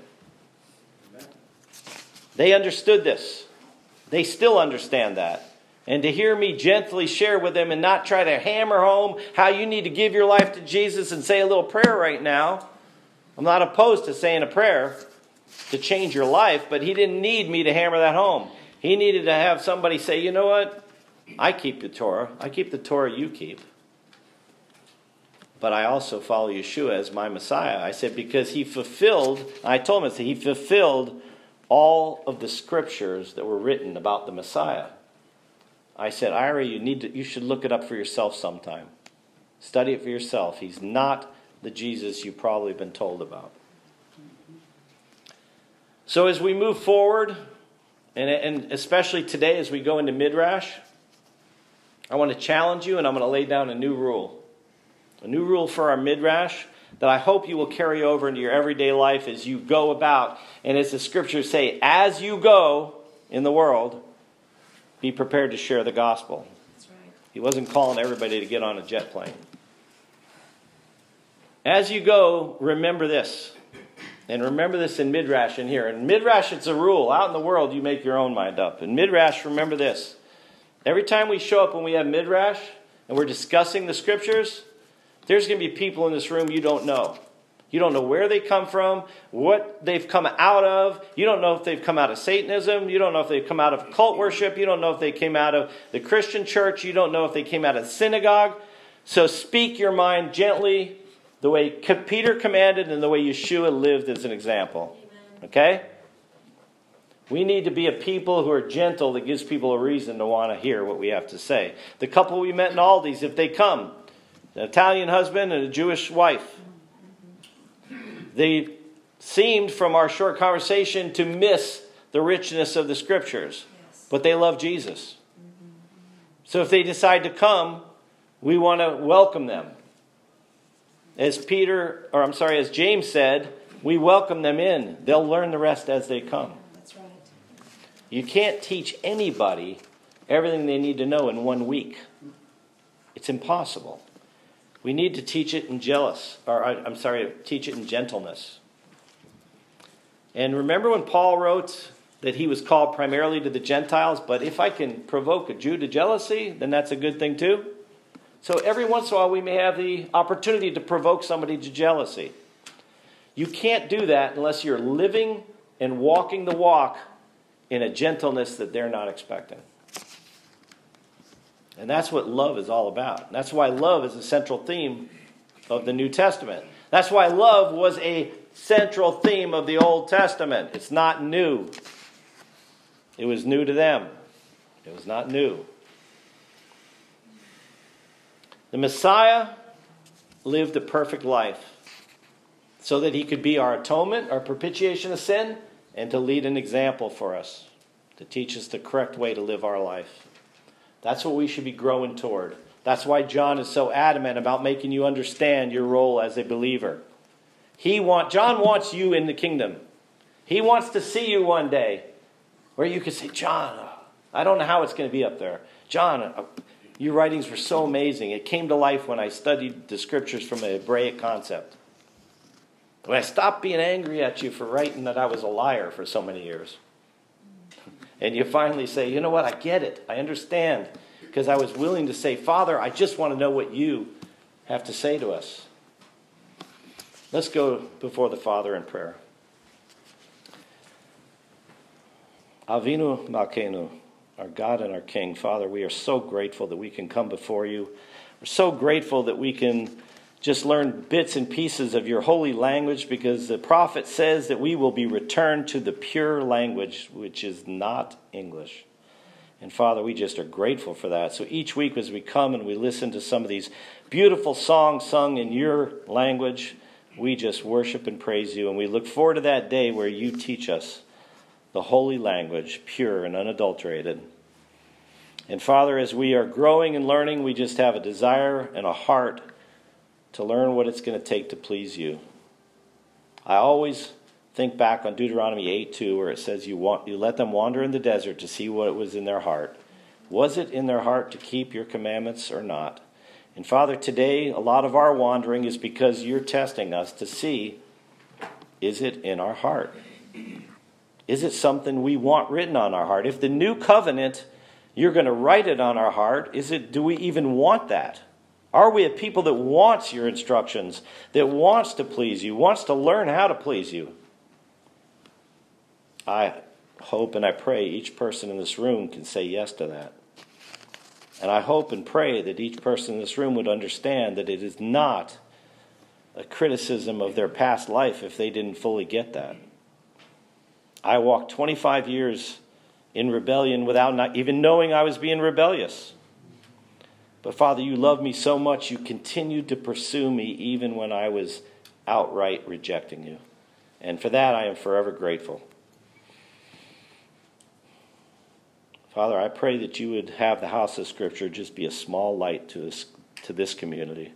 They understood this. They still understand that. And to hear me gently share with them and not try to hammer home how you need to give your life to Jesus and say a little prayer right now. I'm not opposed to saying a prayer to change your life, but he didn't need me to hammer that home. He needed to have somebody say, you know what? I keep the Torah. I keep the Torah you keep. But I also follow Yeshua as my Messiah. I said, because he fulfilled, I told him, he fulfilled all of the scriptures that were written about the Messiah. I said, Ira, you should look it up for yourself sometime. Study it for yourself. He's not the Jesus you've probably been told about. So as we move forward, and especially today as we go into Midrash, I want to challenge you, and I'm going to lay down a new rule. A new rule for our Midrash that I hope you will carry over into your everyday life as you go about. And as the scriptures say, as you go in the world, be prepared to share the gospel. That's right. He wasn't calling everybody to get on a jet plane. As you go, remember this. And remember this in Midrash in here. In Midrash, it's a rule. Out in the world, you make your own mind up. In Midrash, remember this. Every time we show up when we have Midrash and we're discussing the scriptures, there's going to be people in this room you don't know. You don't know where they come from, what they've come out of. You don't know if they've come out of Satanism. You don't know if they've come out of cult worship. You don't know if they came out of the Christian church. You don't know if they came out of the synagogue. So speak your mind gently, the way Peter commanded and the way Yeshua lived as an example. Okay? We need to be a people who are gentle that gives people a reason to want to hear what we have to say. The couple we met in Aldi's, if they come, an Italian husband and a Jewish wife, They seemed, from our short conversation, to miss the richness of the Scriptures. Yes. But they love Jesus. So if they decide to come, we want to welcome them. As James said, we welcome them in. They'll learn the rest as they come. That's right. You can't teach anybody everything they need to know in 1 week. It's impossible. We need to teach it in teach it in gentleness. And remember when Paul wrote that he was called primarily to the Gentiles, but if I can provoke a Jew to jealousy, then that's a good thing too. So every once in a while we may have the opportunity to provoke somebody to jealousy. You can't do that unless you're living and walking the walk in a gentleness that they're not expecting. And that's what love is all about. That's why love is a central theme of the New Testament. That's why love was a central theme of the Old Testament. It's not new. It was new to them. It was not new. The Messiah lived a perfect life so that he could be our atonement, our propitiation of sin, and to lead an example for us, to teach us the correct way to live our life. That's what we should be growing toward. That's why John is so adamant about making you understand your role as a believer. John wants you in the kingdom. He wants to see you one day where you can say, John, I don't know how it's going to be up there. John, your writings were so amazing. It came to life when I studied the Scriptures from a Hebraic concept. When I stopped being angry at you for writing that I was a liar for so many years. And you finally say, you know what, I get it. I understand. Because I was willing to say, Father, I just want to know what you have to say to us. Let's go before the Father in prayer. Avinu Malkeinu, our God and our King. Father, we are so grateful that we can come before you. We're so grateful that we can just learn bits and pieces of your holy language, because the prophet says that we will be returned to the pure language, which is not English. And Father, we just are grateful for that. So each week as we come and we listen to some of these beautiful songs sung in your language, we just worship and praise you. And we look forward to that day where you teach us the holy language, pure and unadulterated. And Father, as we are growing and learning, we just have a desire and a heart to learn what it's going to take to please you. I always think back on Deuteronomy 8:2, where it says you let them wander in the desert to see what was in their heart. Was it in their heart to keep your commandments or not? And Father, today a lot of our wandering is because you're testing us to see, is it in our heart? Is it something we want written on our heart? If the new covenant, you're going to write it on our heart, do we even want that? Are we a people that wants your instructions, that wants to please you, wants to learn how to please you? I hope and I pray each person in this room can say yes to that. And I hope and pray that each person in this room would understand that it is not a criticism of their past life if they didn't fully get that. I walked 25 years in rebellion without not even knowing I was being rebellious. But Father, you love me so much, you continued to pursue me even when I was outright rejecting you. And for that, I am forever grateful. Father, I pray that you would have the house of Scripture just be a small light to this community.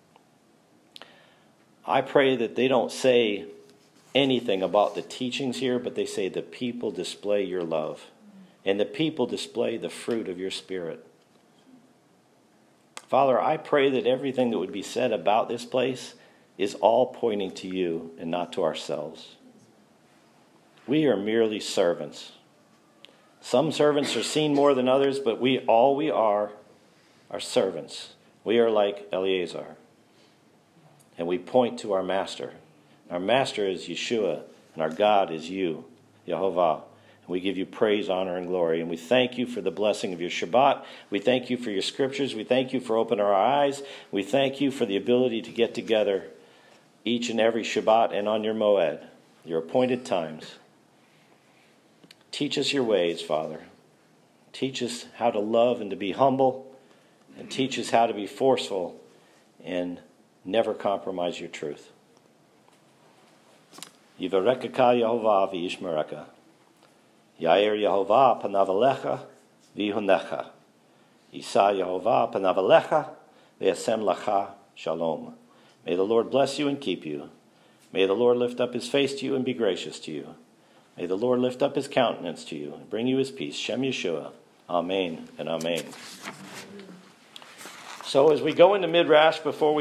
I pray that they don't say anything about the teachings here, but they say the people display your love. And the people display the fruit of your Spirit. Father, I pray that everything that would be said about this place is all pointing to you and not to ourselves. We are merely servants. Some servants are seen more than others, but we are servants. We are like Eleazar. And we point to our master. Our master is Yeshua, and our God is you, Yehovah. We give you praise, honor, and glory. And we thank you for the blessing of your Shabbat. We thank you for your Scriptures. We thank you for opening our eyes. We thank you for the ability to get together each and every Shabbat and on your Moed, your appointed times. Teach us your ways, Father. Teach us how to love and to be humble. And teach us how to be forceful and never compromise your truth. Yivarekaka Yehovah v'yishmereka. Yair Yehovah panav alecha v'yihunecha. Yisa Yehovah panav alecha v'yasem lacha shalom. May the Lord bless you and keep you. May the Lord lift up his face to you and be gracious to you. May the Lord lift up his countenance to you and bring you his peace. Shem Yeshua. Amen and amen. So as we go into Midrash, before we